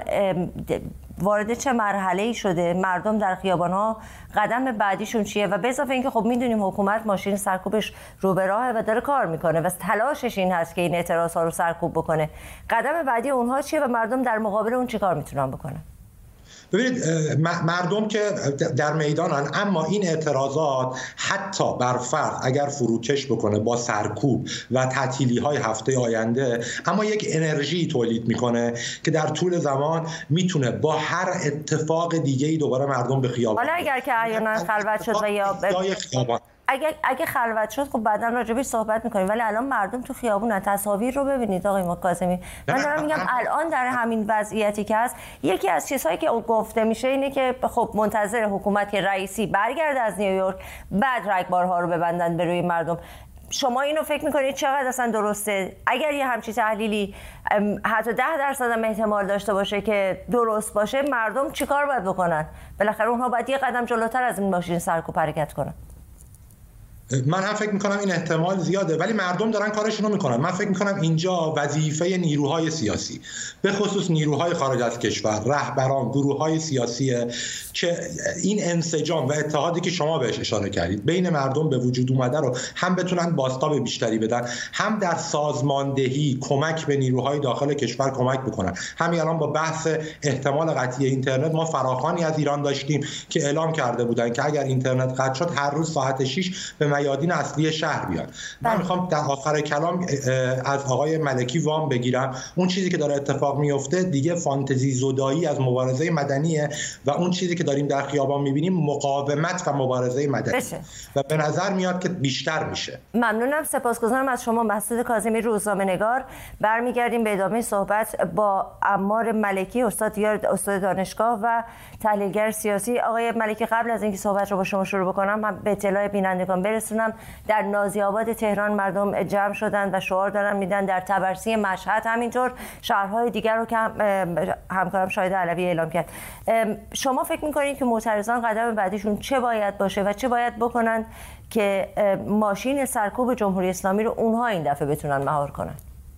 وارد چه مرحله‌ای شده؟ مردم در خیابان‌ها قدم بعدیشون چیه؟ و به اضافه اینکه خب میدونیم حکومت ماشین سرکوبش رو به راهه و داره کار میکنه و تلاشش این هست که این اعتراض‌ها رو سرکوب بکنه. قدم بعدی اونها چیه و مردم در مقابل اون چیکار میتونن بکنن؟ ببینید مردم که در میدانن، اما این اعتراضات حتی بر فرض اگر فروکش بکنه با سرکوب و تعطیلی های هفته آینده، اما یک انرژی تولید میکنه که در طول زمان میتونه با هر اتفاق دیگه ای دوباره مردم به خیابان. حالا اگر که احیانا خلوت شد و یا خیابان اگه اگه خلوت شد خب بعدا راجبش صحبت میکنیم، ولی الان مردم تو خیابونن. تصاویر رو ببینید آقای کاظمی. من دارم میگم الان در همین وضعیتی که هست، یکی از چیزهایی که گفته میشه اینه که خب منتظر حکومت که رئیسی برگرده از نیویورک، بعد رگبارها رو ببندن به روی مردم. شما اینو فکر میکنید چقدر اصلا درسته؟ اگر یه همچین تحلیلی حتی ده درصد هم احتمال داشته باشه که درست باشه، مردم چیکار باید بکنن؟ بالاخره اونها باید یه قدم جلوتر از این ماشین سرکوب حرکت کنن. من هم فکر میکنم این احتمال زیاده، ولی مردم دارن کارشون رو میکنن. من فکر میکنم اینجا وظیفه نیروهای سیاسی، به خصوص نیروهای خارج از کشور، رهبران گروههای سیاسیه که این انسجام و اتحادی که شما بهش اشاره کردید بین مردم به وجود اومده رو هم بتونن بازتاب بیشتری بدن، هم در سازماندهی کمک به نیروهای داخل کشور کمک بکنن. همین الان با بحث احتمال قطعی اینترنت، ما فراخوانی از ایران داشتیم که اعلام کرده بودن که اگر اینترنت قطع شد هر روز ساعت شش به میادین اصلی شهر بیان. من میخوام در آخر کلام از آقای ملکی وام بگیرم. اون چیزی که داره اتفاق میفته دیگه فانتزی زدایی از مبارزه مدنیه و اون چیزی که داریم در خیابان میبینیم مقاومت و مبارزه مدنی بشه. و به نظر میاد که بیشتر میشه. ممنونم، سپاسگزارم از شما مسعود کاظمی، روزنامه‌نگار. برمیگردیم به ادامه صحبت با عمار ملکی، استاد استاد دانشگاه و تحلیلگر سیاسی. آقای ملکی، قبل از اینکه صحبت رو با شما شروع بکنم من به اطلاع بینندگان برسونم در نازی‌آباد تهران مردم جمع شدن و شعار دارن میدن، در طبرسی مشهد همینطور، شهرهای دیگر رو که همکارم شاهد علوی اعلام کرد. شما فکر می‌کنید که معترضان قدم بعدیشون چه باید باشه و چه باید بکنن که ماشین سرکوب جمهوری اسلامی رو اونها این دفعه بتونن مهار کنن؟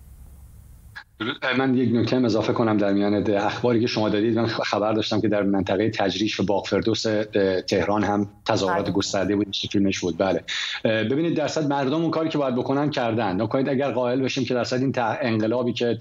من یک نکته اضافه کنم در میان اخباری که شما دادید. من خبر داشتم که در منطقه تجریش و باغ فردوس تهران هم تظاهرات گسترده بود، فیلمش بود. بله ببینید درصد مردم اون کاری که باید بکنن کردن. نکنید اگر قائل بشیم که درصد این انقلابی که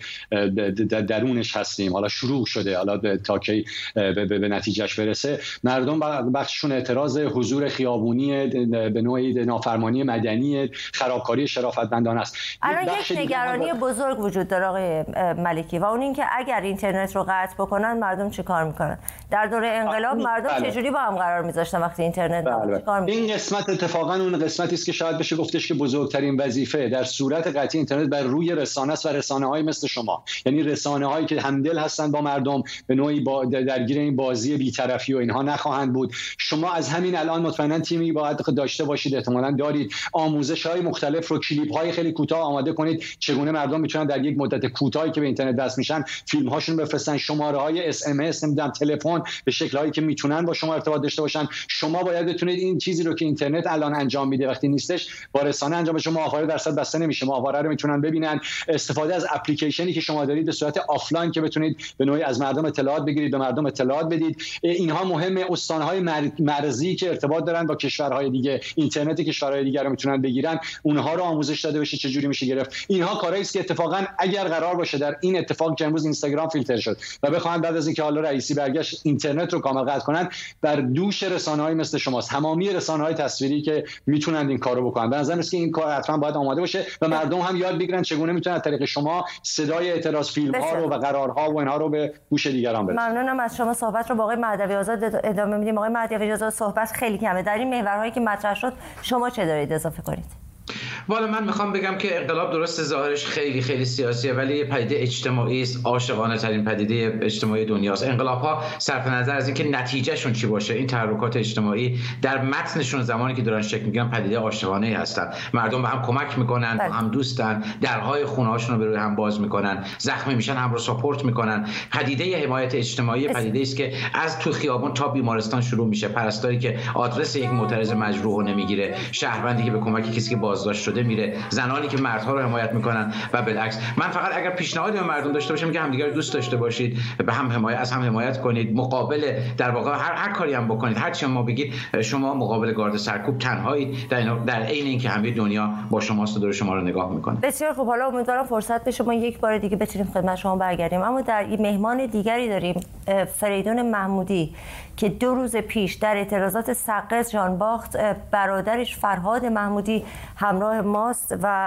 درونش هستیم حالا شروع شده، حالا تا کی به نتیجهش برسه، مردم بخششون اعتراض حضور خیابونی به نوعی نافرمانی مدنی، خرابکاری شرافتمندانه است. الان یک نگرانی بزرگ وجود داره آقای ملکی و اون این که اگر اینترنت رو قطع بکنن مردم چه کار میکنن؟ در دوره انقلاب مردم بله. چجوری با هم قرار میذاشتن وقتی اینترنت بله. کار این قسمت اتفاقا اون قسمتی است که شاید بشه گفتش که بزرگترین وظیفه در صورت قطعی اینترنت بر روی رسانه است و رسانه‌های مثل شما، یعنی رسانه‌هایی که همدل هستند با مردم، به نوعی با درگیر این بازی بی‌طرفی و اینها نخواهند بود. شما از همین الان مطمئنا تیمی باید داشته باشید، احتمالاً دارید، آموزش‌های مختلف رو، کلیپ‌های خیلی کوتاه آماده کنید چگونه مردم میتونن در یک مدت کوتاهی که به اینترنت دست میشن فیلم هاشون بفرستن، شماره های اس ام اس، نمیدونم تلفن، به شکل هایی که میتونن با شما ارتباط داشته باشن. شما باید بتونید این چیزی رو که اینترنت الان انجام میده وقتی نیستش با رسانه انجام بشه. ماهواره درصد بسته نمیشه، ماهواره رو میتونن ببینن. استفاده از اپلیکیشنی که شما دارید به صورت آفلاین که بتونید به نوعی از مردم اطلاعات بگیرید، به مردم اطلاعات بدید. اینها مهمه. استانهای مرزی که ارتباط دارن با کشورهای دیگه، اینترنت کشورهای دیگه رو میتونن بگیرن، اونها رو آموزش داده بشه چه جوری میشه گرفت. اینها کارهایی است که اتفاقا اگر قرار باشه در این اتفاق که امروز اینستاگرام فیلتر شد و بخوام بعد از اینکه حالا رئیسی برگشت اینترنت رو کامل قطع کنن، بر دوش رسانه‌های مثل شماست، تمامی رسانه‌های تصویری که میتونن این کارو بکنن. به نظر میاد که این کار حتما باید آماده باشه و مردم هم یاد بگیرن چگونه میتونن از طریق شما صدای اعتراض فیلم‌ها رو و قرارها و اینها رو به گوش دیگران برسونن. ممنونم از شما. صحبت رو با آقای مهدوی آزاد ادامه میدیم. آقای مهدوی آزاد، صحبت خیلی کمه در این محورهایی که مطرح شد، شما چه دارید اضافه کنید؟ والا من میخوام بگم که انقلاب درست ظاهرش خیلی خیلی سیاسیه ولی یه پدیده اجتماعی است، عاشقانه ترین پدیده اجتماعی دنیاست. انقلاب ها صرف نظر از اینکه نتیجهشون چی باشه، این تحرکات اجتماعی در متنشون زمانی که دارن شکل میگیرن پدیده عاشقانه هستن. مردم به هم کمک میکنن، با هم دوستن، درهای خونه‌هاشون رو به روی هم باز میکنن، زخمی میشن هم رو ساپورت میکنن. پدیده حمایت اجتماعی پدیده است که از تو خیابان تا بیمارستان شروع میشه. پرستاری که آدرس یک معترض مجروح رو نمیگیره، شهروندی که به کمک کسی که بازداشت شده میره، زنانی که مردها رو حمایت میکنن و بالعکس. من فقط اگر پیشنهادی به مردم داشته باشم که همدیگر رو دوست داشته باشید، به هم حمایت از هم حمایت کنید، مقابل در واقع هر هر کاری هم بکنید، هر چی ما بگید، شما مقابل گارد سرکوب تنهایی در در عین اینکه همه دنیا با شماست و دور شما رو نگاه میکنه. بسیار خوب، حالا امیدوارم فرصت بشه ما یک بار دیگه بتونیم خدمت شما برگردیم. اما در این مهمان دیگری داریم، فریدون محمودی، که دو روز پیش در اعتراضات سقز جانباخت برادرش فرهاد محمودی همراه ماست و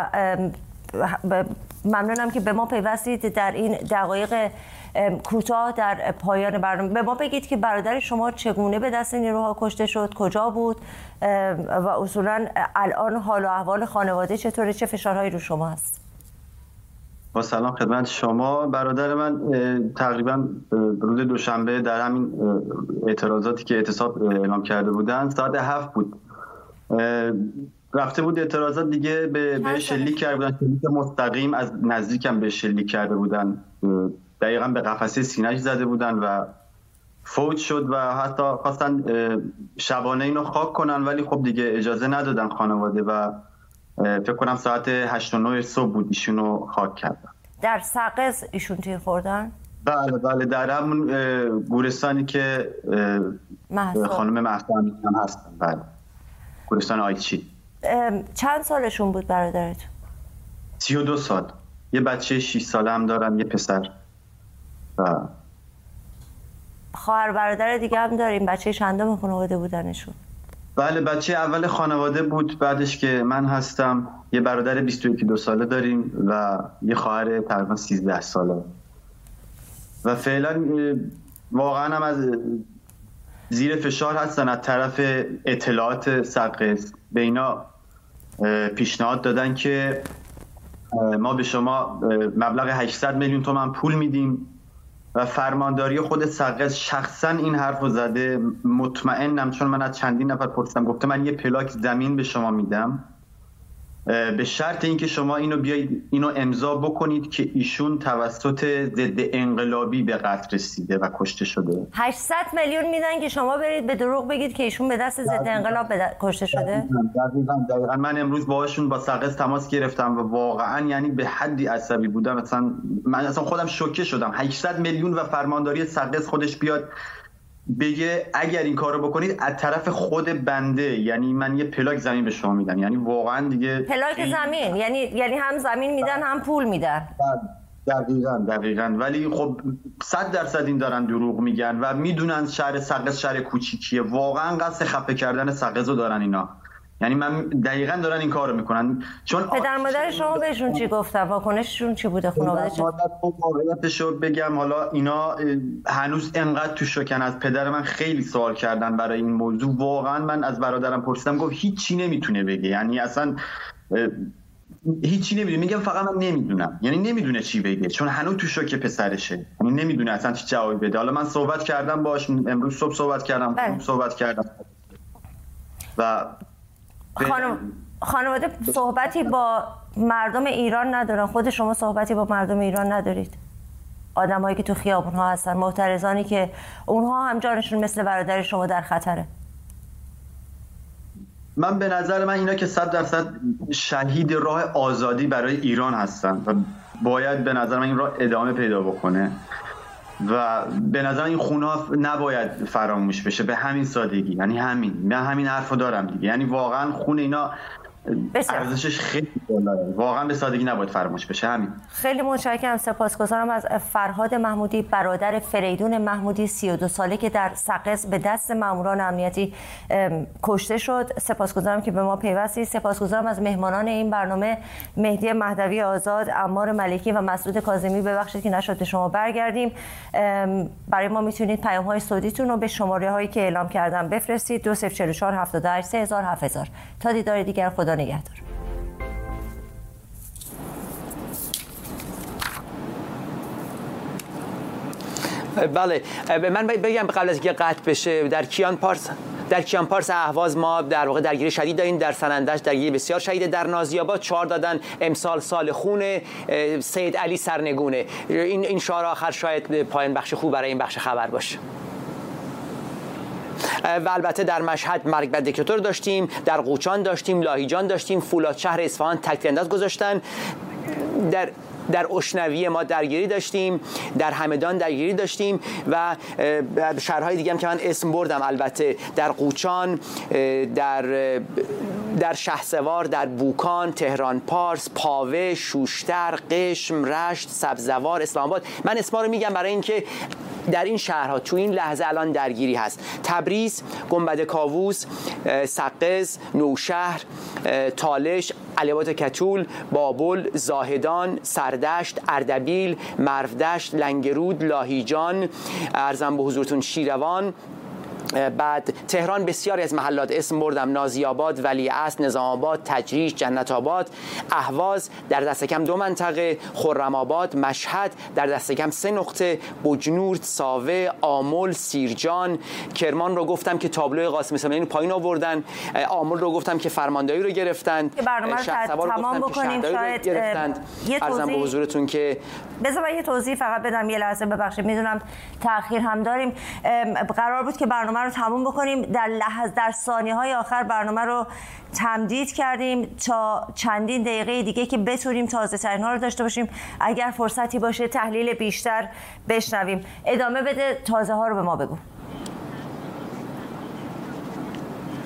ممنونم که به ما پیوستید در این دقایق کوتاه در پایان برنامه. به ما بگید که برادر شما چگونه به دست نیروها کشته شد، کجا بود و اصولا الان حال و احوال خانواده چطوره، چه فشارهایی رو شما هست؟ با سلام خدمت شما. برادر من تقریبا روز دوشنبه در همین اعتراضاتی که اعتصاب اعلام کرده بودن ساعت هفت بود رفته بود اعتراضات دیگه به به شلیک کرده بودن، شلیک مستقیم از نزدیکم به شلیک کرده بودن، دقیقاً به قفسه سینه‌اش زده بودن و فوت شد و حتی خواستن شبانه اینو خاک کنن ولی خب دیگه اجازه ندادن خانواده و فکر کنم ساعت هشت و نه صبح بود ایشونو خاک کردن. در سقز ایشون تیر خوردن؟ بله بله، در همون گورستانی که خانم مهسا امینی هم هستن. بله، گورستان آیچی. چند سالشون بود برادرت؟ سی و دو سال. یه بچه شش ساله هم دارم، یه پسر. و خواهر برادر دیگه هم داریم؟ بچه چندم خانواده بودنشون؟ بله، بچه اول خانواده بود، بعدش که من هستم. یه برادر بیست و یک دو ساله داریم و یه خواهر تقریبا سیزده ساله و فعلا واقعا هم از زیر فشار هستن از طرف اطلاعات سقز. به اینا پیشنهاد دادن که ما به شما مبلغ هشتصد میلیون تومان پول میدیم و فرمانداری خود سقز شخصا این حرف رو زده. مطمئنم، چون من از چندین نفر پرسیدم، گفته من یه پلاک زمین به شما میدم به شرط اینکه شما اینو بیایید اینو امضا بکنید که ایشون توسط ضد انقلابی به قتل رسیده و کشته شده. هشتصد میلیون میدن که شما برید به دروغ بگید که ایشون به دست ضد انقلاب کشته شده. دقیقاً دقیقاً من امروز باهاشون با سقز تماس گرفتم و واقعا یعنی به حدی عصبی بودم. مثلا من اصلا خودم شوکه شدم. هشتصد میلیون و فرمانداری سقز خودش بیاد بگه اگر این کارو بکنید از طرف خود بنده، یعنی من یه پلاک زمین به شما میدم. یعنی واقعا دیگه پلاک زمین یعنی یعنی هم زمین میدن هم پول میدن. دقیقاً دقیقاً ولی خب صد درصد این دارن دروغ میگن و میدونن شهر سقز شهر کوچیکیه. واقعا قصد خفه کردن سقز رو دارن اینا. یعنی من دقیقاً دارن این کارو میکنن. چون پدر مادر شما بهشون چی گفتن؟ واکنششون چی بوده؟ خانواده چه؟ واقعیتشو بگم، حالا اینا هنوز انقدر تو شوکن. از پدر من خیلی سوال کردن برای این موضوع. واقعا من از برادرم پرسیدم، گفت هیچی نمیتونه بگه. یعنی اصلا هیچی نمیدونه. میگم فقط من نمیدونم، یعنی نمیدونه چی بگه، چون هنوز تو شوک پسرشه. یعنی نمیدونه اصلا چی جوابی بده. حالا من صحبت کردم باهاش، امروز صبح صحبت کردم، بله. صحبت کردم و خانم خانواده صحبتی با مردم ایران ندارن؟ خود شما صحبتی با مردم ایران ندارید؟ آدمایی که تو خیابون ها هستن، معترضانی که اونها هم جانشون مثل برادر شما در خطره. من به نظر من اینا که صد درصد شهید راه آزادی برای ایران هستن و باید به نظر من این راه ادامه پیدا بکنه و به نظر این خونها نباید فراموش بشه. به همین سادگی، یعنی همین من همین حرفو دارم دیگه. یعنی واقعا خون اینا ارزشش خیلی بالاه، واقعا به سادگی نباید فراموش بشه. همین. خیلی متشکرم. سپاسگزارم از فرهاد محمودی، برادر فریدون محمودی سی و دو ساله که در سقز به دست ماموران امنیتی کشته شد. سپاسگزارم که به ما پیوستید. سپاسگزارم از مهمانان این برنامه، مهدی مهدوی آزاد، عمار ملکی و مسعود کاظمی. ببخشید که نشد به شما برگردیم. برای ما میتونید پیام‌های صوتیتون رو به شماره‌هایی که اعلام کردم بفرستید. دو صفر چهار چهار هفتاد و هشت سه هزار هفت هزار. تا دیدار دیگر، خدا نگهدار. بله، من بگم قبل از اینکه قطع بشه، در کیان پارس در کیان پارس اهواز ما در واقع درگیری شدید داریم. در سنندج درگیری بسیار شدید. در نازی‌آباد چهار دادن امسال سال خون سید علی سرنگونه. این این شعار آخر شاید پایان بخش خوب برای این بخش خبر باشه. و البته در مشهد مرگ بر دیکتاتور داشتیم، در قوچان داشتیم، لاهیجان داشتیم، فولاد شهر اصفهان تک تیرانداز گذاشتن. در در اشنویه ما درگیری داشتیم، در همدان درگیری داشتیم و شهرهای دیگه هم که من اسم بردم. البته در قوچان، در در شهسوار، در بوکان، تهران پارس، پاوه، شوشتر، قشم، رشت، سبزوار، اسلام آباد. من اسما رو میگم برای اینکه در این شهرها تو این لحظه الان درگیری هست. تبریز، گنبد کاووس، سقز، نوشهر، تالش، علی‌آباد کتول، بابل، زاهدان، سردشت، اردبیل، مرودشت، لنگرود، لاهیجان، ارزم به حضورتون شیروان. بعد تهران بسیاری از محلات اسم بردم: نازی‌آباد، ولیعصر، نظام آباد، تجریش، جنت آباد. اهواز در دست کم دو منطقه، خرم آباد، مشهد در دست کم سه نقطه، بجنورد، ساوه، آمل، سیرجان. کرمان رو گفتم که تابلوی قاسم سلیمانی پایین آوردن. آمل رو گفتم که فرمانداری رو گرفتن. که برنامه رو تمام بکنیم. شاید یه ارزم به حضورتون که بذار من یه توضیح فقط بدم. یه لحظه ببخشید، میدونم تأخیر هم داریم. قرار بود که برنامه رو تموم بکنیم. در لحظه در ثانیه‌های آخر برنامه رو تمدید کردیم تا چندین دقیقه دیگه که بتونیم تازه ترین‌ها رو داشته باشیم. اگر فرصتی باشه تحلیل بیشتر بشنویم. ادامه بده، تازه ها رو به ما بگو.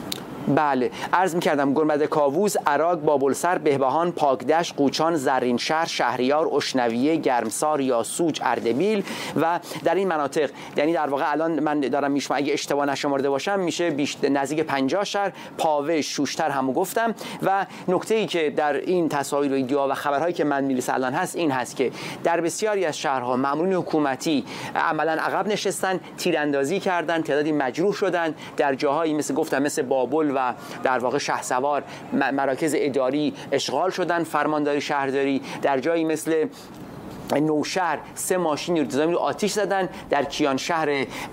بله، عرض می‌کردم گنبد کاووس، عراق، بابلسر، بهبهان، پاکدشت، قوچان، زرینشهر، شهریار، اشنویه، گرمسار، یاسوج، اردبیل و در این مناطق، یعنی در واقع الان من دارم میشم اگه اشتباه نشمرده باشم میشه بیشتر نزدیک پنجاه شهر، پاوه، شوشتر همو گفتم. و نکته‌ای که در این تصاویر و ایدئو و خبرهایی که من میرسه الان هست این هست که در بسیاری از شهرها مامورین حکومتی عملاً عقب نشستن، تیراندازی کردن، تعدادی مجروح شدن. در جاهایی مثل گفتم مثل بابل و در واقع شهسوار مراکز اداری اشغال شدن، فرمانداری شهرداری. در جایی مثل نوشهر سه ماشین نیروی آتش زدن. در کیان شهر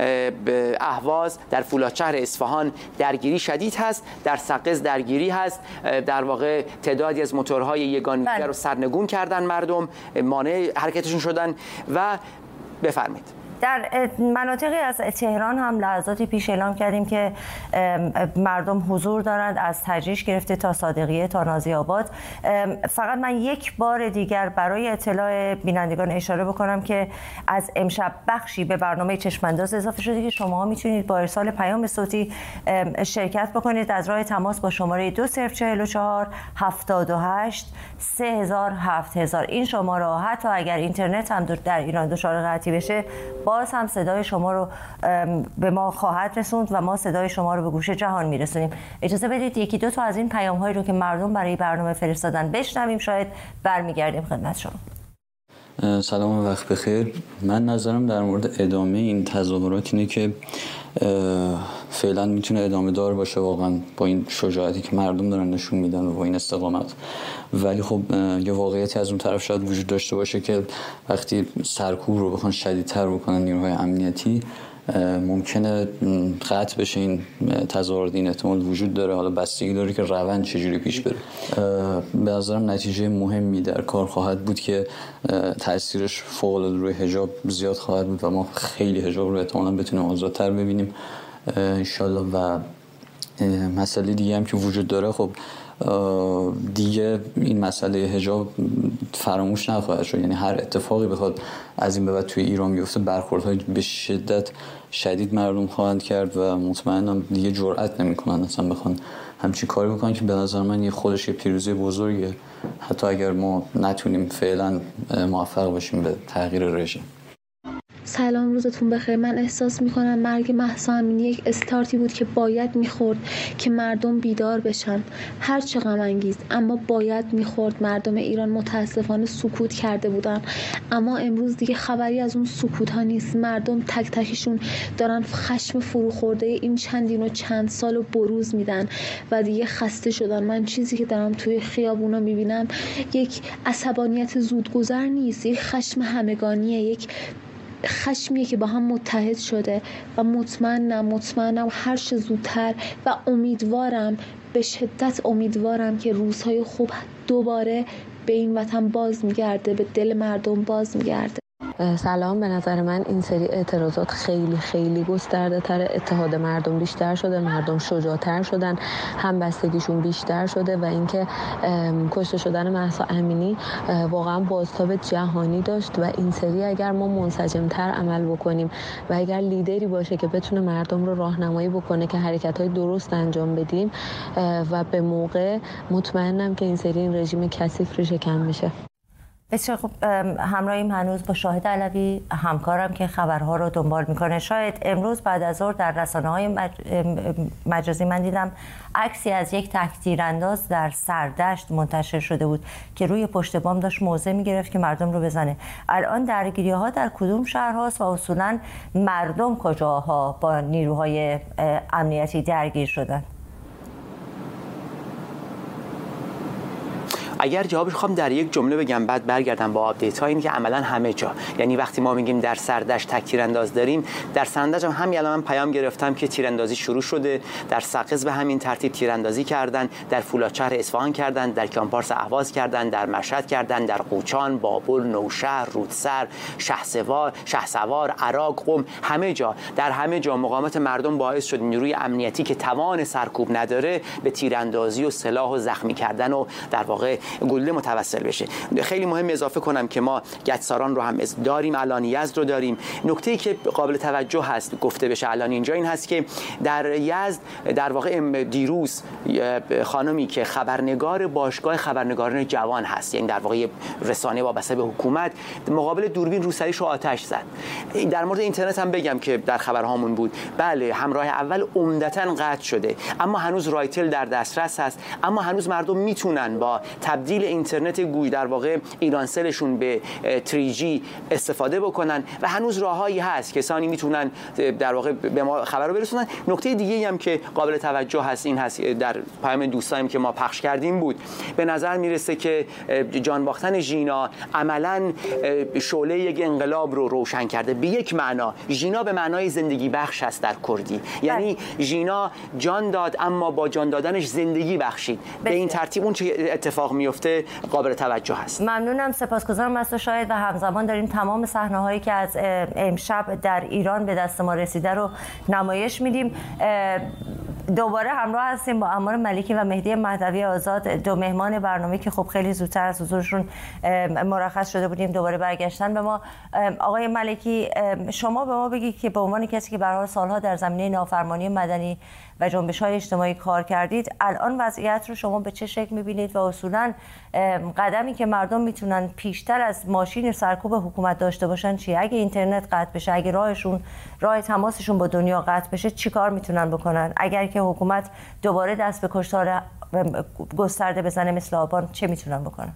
اهواز، در فولادشهر اصفهان درگیری شدید هست. در سقز درگیری هست. در واقع تعدادی از موتورهای یگانگی‌گر رو سرنگون کردن، مردم مانع حرکتشون شدن. و بفرمایید. در مناطقی از تهران هم لحظاتی پیش اعلام کردیم که مردم حضور دارند، از تجریش گرفته تا صادقیه تا نازی آباد. فقط من یک بار دیگر برای اطلاع بینندگان اشاره بکنم که از امشب بخشی به برنامه چشمانداز اضافه شده که شما میتونید با ارسال پیام صوتی شرکت بکنید از راه تماس با شماره دو صفر چهل و چهار هفتاد و هشت سه هزار هفت هزار. این شماره حتی اگر اینترنت هم در ایران دچار قطعی بشه باز هم صدای شما رو به ما خواهد رسوند و ما صدای شما رو به گوش جهان میرسونیم. اجازه بدید یکی دو تا از این پیام هایی رو که مردم برای برنامه فرستادن بشنویم، شاید برمیگردیم خدمت شما. سلام و وقت بخیر. من نظرم در مورد ادامه این تظاهرات اینه که فعلا میتونه ادامه دار باشه واقعا با این شجاعتی که مردم دارن نشون میدن و با این استقامت. ولی خب یه واقعیتی از اون طرف شاید وجود داشته باشه که وقتی سرکوب رو بخوان شدیدتر بکنن نیروهای امنیتی ممکنه قطع بشه این تظاهرات. این احتمال وجود داره، حالا بستگی داره که روند چجوری پیش بره. به نظرم نتیجه مهمی در کار خواهد بود که تاثیرش فوق العاده روی حجاب زیاد خواهد بود و ما خیلی حجاب رو احتمالاً بتونیم آزادتر ببینیم ان شاءالله. و مسئله دیگه هم که وجود داره، خب دیگه این مسئله حجاب فراموش نخواهد شد. یعنی هر اتفاقی بخواد از این به بعد توی ایران بیفته برخوردهای به شدت شدید مردم خواهند کرد و مطمئنم دیگه جرئت نمی‌کنن اصلا بخوان همچین کاری بکنن که به نظر من یه خودش یه پیروزی بزرگه، حتی اگر ما نتونیم فعلا موفق باشیم به تغییر رژیم. سلام، روزتون بخیر. من احساس میکنم مرگ مهسا امینی یک استارتی بود که باید میخورد که مردم بیدار بشن. هر چه غم انگیز، اما باید میخورد. مردم ایران متاسفانه سکوت کرده بودن، اما امروز دیگه خبری از اون سکوت ها نیست. مردم تک تکشون دارن خشم فروخورده این چندین و چند سال رو بروز میدن و دیگه خسته شدن. من چیزی که دارم توی خیابونا میبینم یک عصبانیت زودگذر نیست، یک خشم همگانیه، یک خشمیه که با هم متحد شده و مطمئنم مطمئنم هر چه زودتر و امیدوارم، به شدت امیدوارم که روزهای خوب دوباره به این وطن باز میگرده، به دل مردم باز میگرده. سلام، به نظر من این سری اعتراضات خیلی خیلی گسترده تر، اتحاد مردم بیشتر شده، مردم شجاعتر شدن، همبستگیشون بیشتر شده و اینکه کشته شدن مهسا امینی واقعا بازتاب جهانی داشت و این سری اگر ما منسجمتر عمل بکنیم و اگر لیدری باشه که بتونه مردم رو راهنمایی بکنه که حرکت‌های درست انجام بدیم و به موقع، مطمئنم که این سری این رژیم کثیف رو شکم میشه. بسیار خوب، همراهیم هنوز با شاهد علوی، همکارم که خبرها رو دنبال میکنه. شاید امروز بعد از ظهر در رسانه‌های مجازی من دیدم عکسی از یک تک‌تیرانداز در سردشت منتشر شده بود که روی پشت بام داشت موضع میگرفت که مردم رو بزنه. الان درگیری‌ها در کدوم شهرهاست و اصولاً مردم کجاها با نیروهای امنیتی درگیر شدن؟ اگر جوابش خواهم در یک جمله بگم بعد برگردم با آپدیت ها، این که عملا همه جا، یعنی وقتی ما میگیم در سردشت تک تیرانداز داریم، در سردشت هم همین الان من پیام گرفتم که تیراندازی شروع شده، در سقز به همین ترتیب تیراندازی کردن، در فولادشهر اصفهان کردن، در کیانپارس اهواز کردن، در مشهد کردن، در قوچان، بابل، نوشهر، رودسر، شهسوار، شهسوار، عراق، قم، همه جا، در همه جا مقاومت مردم باعث شد نیروی امنیتی که توان سرکوب نداره به تیراندازی و سلاح و زخمی کردن و در واقع گلوله متوسل بشه. خیلی مهم اضافه کنم که ما گچساران رو هم داریم، الان یزد رو داریم. نکته‌ای که قابل توجه هست گفته بشه الان اینجا این هست که در یزد در واقع دیروز خانمی که خبرنگار باشگاه خبرنگاران جوان هست، یعنی در واقع رسانه وابسته به حکومت، مقابل دوربین روسریش رو آتش زد. در مورد اینترنت هم بگم که در خبرهامون بود، بله همراه اول عمدتاً قطع شده، اما هنوز رایتل در دسترس هست، اما هنوز مردم میتونن با تبدیل اینترنت گوی در واقع ایرانسلشون به تری جی استفاده بکنن و هنوز راههایی هست کسانی میتونن در واقع به ما خبر رو برسونن. نکته دیگه‌ای هم که قابل توجه هست این هست، در پیام دوستانم که ما پخش کردیم بود، به نظر میرسه که جان باختن ژینا عملاً شعله یک انقلاب رو روشن کرده. به یک معنا ژینا به معنای زندگی بخش است در کردی، یعنی ژینا جان داد اما با جان دادنش زندگی بخشید. به این ترتیب اون چه اتفاق میفته قابل توجه هست. ممنونم، سپاسگزارم از تو شاهد و همزمان داریم تمام صحنه‌هایی که از امشب در ایران به دست ما رسیده رو نمایش میدیم. دوباره همراه هستیم با عمار ملکی و مهدی مهدوی آزاد، دو مهمان برنامه که خب خیلی زودتر از حضورشون مرخص شده بودیم، دوباره برگشتن به ما. آقای ملکی، شما به ما بگید که به عنوان کسی که به هر حال سالها در زمینه نافرمانی مدنی و جنبش‌های اجتماعی کار کردید، الان وضعیت رو شما به چه شکل می‌بینید و اصولاً قدمی که مردم میتونن پیشتر از ماشین سرکوب حکومت داشته باشن چیه؟ اگه اینترنت قطع بشه، اگه راهشون راه تماسشون با دنیا قطع بشه، چیکار میتونن بکنن؟ اگر که حکومت دوباره دست به کشتار گسترده بزنه مثل آبان، چه میتونن بکنن؟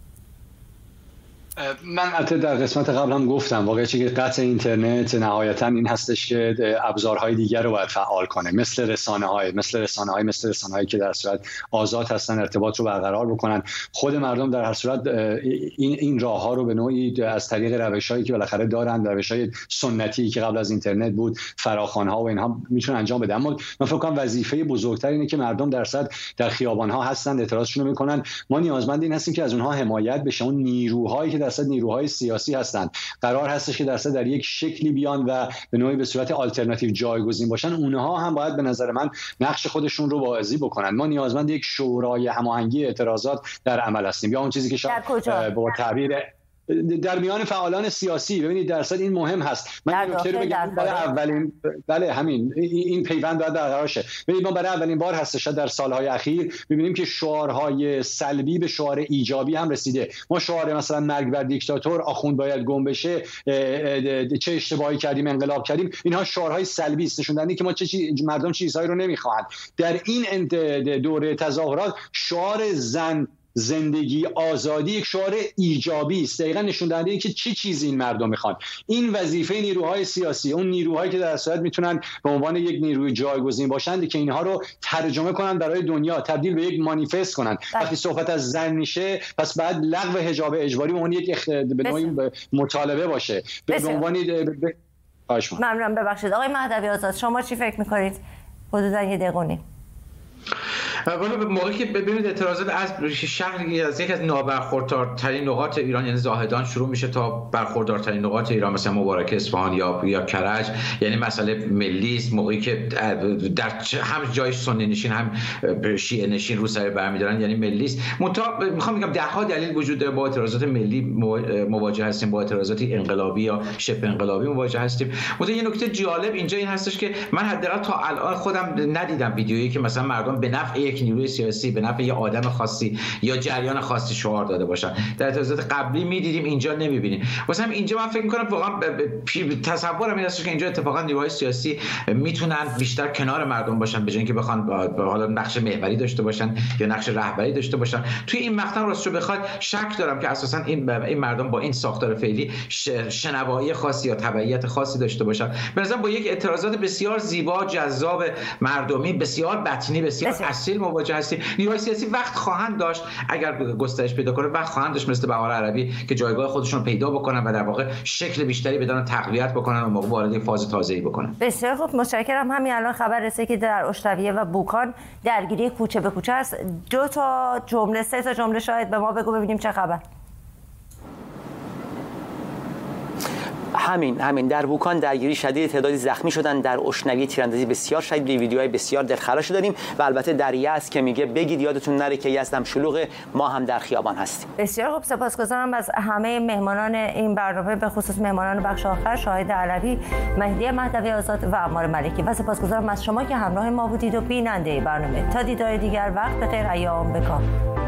من البته در قسمت قبل هم گفتم واقعا که قطع اینترنت نهایتا این هستش که ابزارهای دیگر رو باید فعال کنه، مثل رسانه‌های مثل رسانه‌های مثل رسانه‌هایی که در صورت آزاد هستن ارتباط رو برقرار بکنن. خود مردم در هر صورت این این راه‌ها رو به نوعی از طریق روش‌هایی که بالاخره دارن، روش‌های سنتی که قبل از اینترنت بود، فراخوان‌ها و اینها میتونن انجام بدن. اما من فکر کنم وظیفه بزرگتر اینه که مردم در صد در خیابان‌ها هستن، اعتراضشون رو میکنن. ما نیازمند این هستیم که از اونها حمایت بشه. اون نیروهایی که درصد نیروهای سیاسی هستند قرار هستش که درصد در یک شکلی بیان و به نوعی به صورت آلترناتیو جایگزین باشن. اونها هم باید به نظر من نقش خودشون رو بازی بکنن. ما نیازمند یک شورای هماهنگی اعتراضات در عمل هستیم، یا اون چیزی که شاید با تعبیر در میان فعالان سیاسی. ببینید درصد این مهم هست. من نکته رو بگم، برای اولین بله همین این پیوند باید برقرار شه. ببینید ما برای اولین بار هستش در سالهای اخیر می‌بینیم که شعارهای سلبی به شعار ایجابی هم رسیده. ما شعار مثلا مرگ بر دیکتاتور، آخوند باید گم بشه، چه اشتباهی کردیم، انقلاب کردیم، اینها شعارهای سلبی است، نشون دهنده که ما چه چیز مردم چیزهایی رو نمی‌خواهند. در این دوره تظاهرات شعار زن زندگی آزادی یک شعار ایجابی است، دقیقاً نشون دهنده که چه چیزی این مردم میخوان. این وظیفه نیروهای سیاسی، اون نیروهایی که در صورت میتونن به عنوان یک نیروی جایگزین باشند که اینها رو ترجمه کنن برای دنیا، تبدیل به یک مانیفست کنن. وقتی صحبت از زن میشه پس بعد لغو حجاب اجباری اون یک اخ... به نوعی مطالبه باشه به عنوان ب... ممنونم. ببخشید آقای مهدوی آزاد، شما چی فکر میکنید؟ حدوداً یه دقیقه ولی به موقعی که ببینید اعتراضات از شهری از یک از نابرخوردارترین نقاط ایران یعنی زاهدان شروع میشه تا برخوردارترین نقاط ایران مثلا مبارک اصفهان یا یا کرج، یعنی مسئله ملی است. موقعی که در هم جای سنی نشین هم شیعه نشین رو سر برمی‌دارن یعنی ملی است. منتها میخوام بگم ده ها دلیل وجود داره با اعتراضات ملی مواجه هستیم، با اعتراضات انقلابی یا شبه انقلابی مواجه هستیم. منتها یه نکته جالب اینجا این هستش که من حداقل تا الان خودم ندیدم ویدیویی که مثلا مردم به نفع یک نیروی سیاسی، به نفع یک آدم خاصی یا جریان خاصی شعار داده باشن. در اعتراضات قبلی می‌دیدیم، اینجا نمی‌بینیم. واسه همین اینجا من فکر می‌کنم واقعا تصورم این است که اینجا اتفاقا نیروهای سیاسی میتونن بیشتر کنار مردم باشن به جای اینکه بخوان حالا نقش محوری داشته باشن یا نقش رهبری داشته باشن. توی این مقطع راستش رو بخواد شک دارم که اساسا این این مردم با این ساختار فعلی شنوایی خاصی یا تبعیت خاصی داشته باشن. به نظرم با یک اعتراضات بسیار زیبا، جذاب، مردمی، بسیار بطنی، بسیار اصیل مواجه هستیم. نیروهای سیاسی وقت خواهند داشت اگر گسترش پیدا کنه، وقت خواهند داشت مثل بهار عربی که جایگاه خودشون رو پیدا بکنن و در واقع شکل بیشتری بدن، تقویت بکنن و موقع وارد فاز تازه‌ای بکنن. بسیار خوب، متشکرم. همین الان خبر رسید که در اشترویه و بوکان درگیری کوچه به کوچه است. دو تا جمله سه تا جمله شاید به ما بگو ببینیم چه خبر. همین همین در بوکان درگیری شدید، تعدادی زخمی شدن، در اشنگی تیراندازی بسیار شدید، ویدیوهای بسیار دلخراش داریم و البته در یزد که میگه بگید یادتون نره که یزد هم شلوغه، ما هم در خیابان هستیم. بسیار خوب، سپاسگزارم از همه مهمانان این برنامه، به خصوص مهمانان بخش آخر، شاهد علوی، مهدی مهدوی آزاد و عمار ملکی، و سپاسگزارم از شما که همراه ما بودید و بیننده برنامه. تا دیدار دیگر، وقت بخیر، ایام بکام.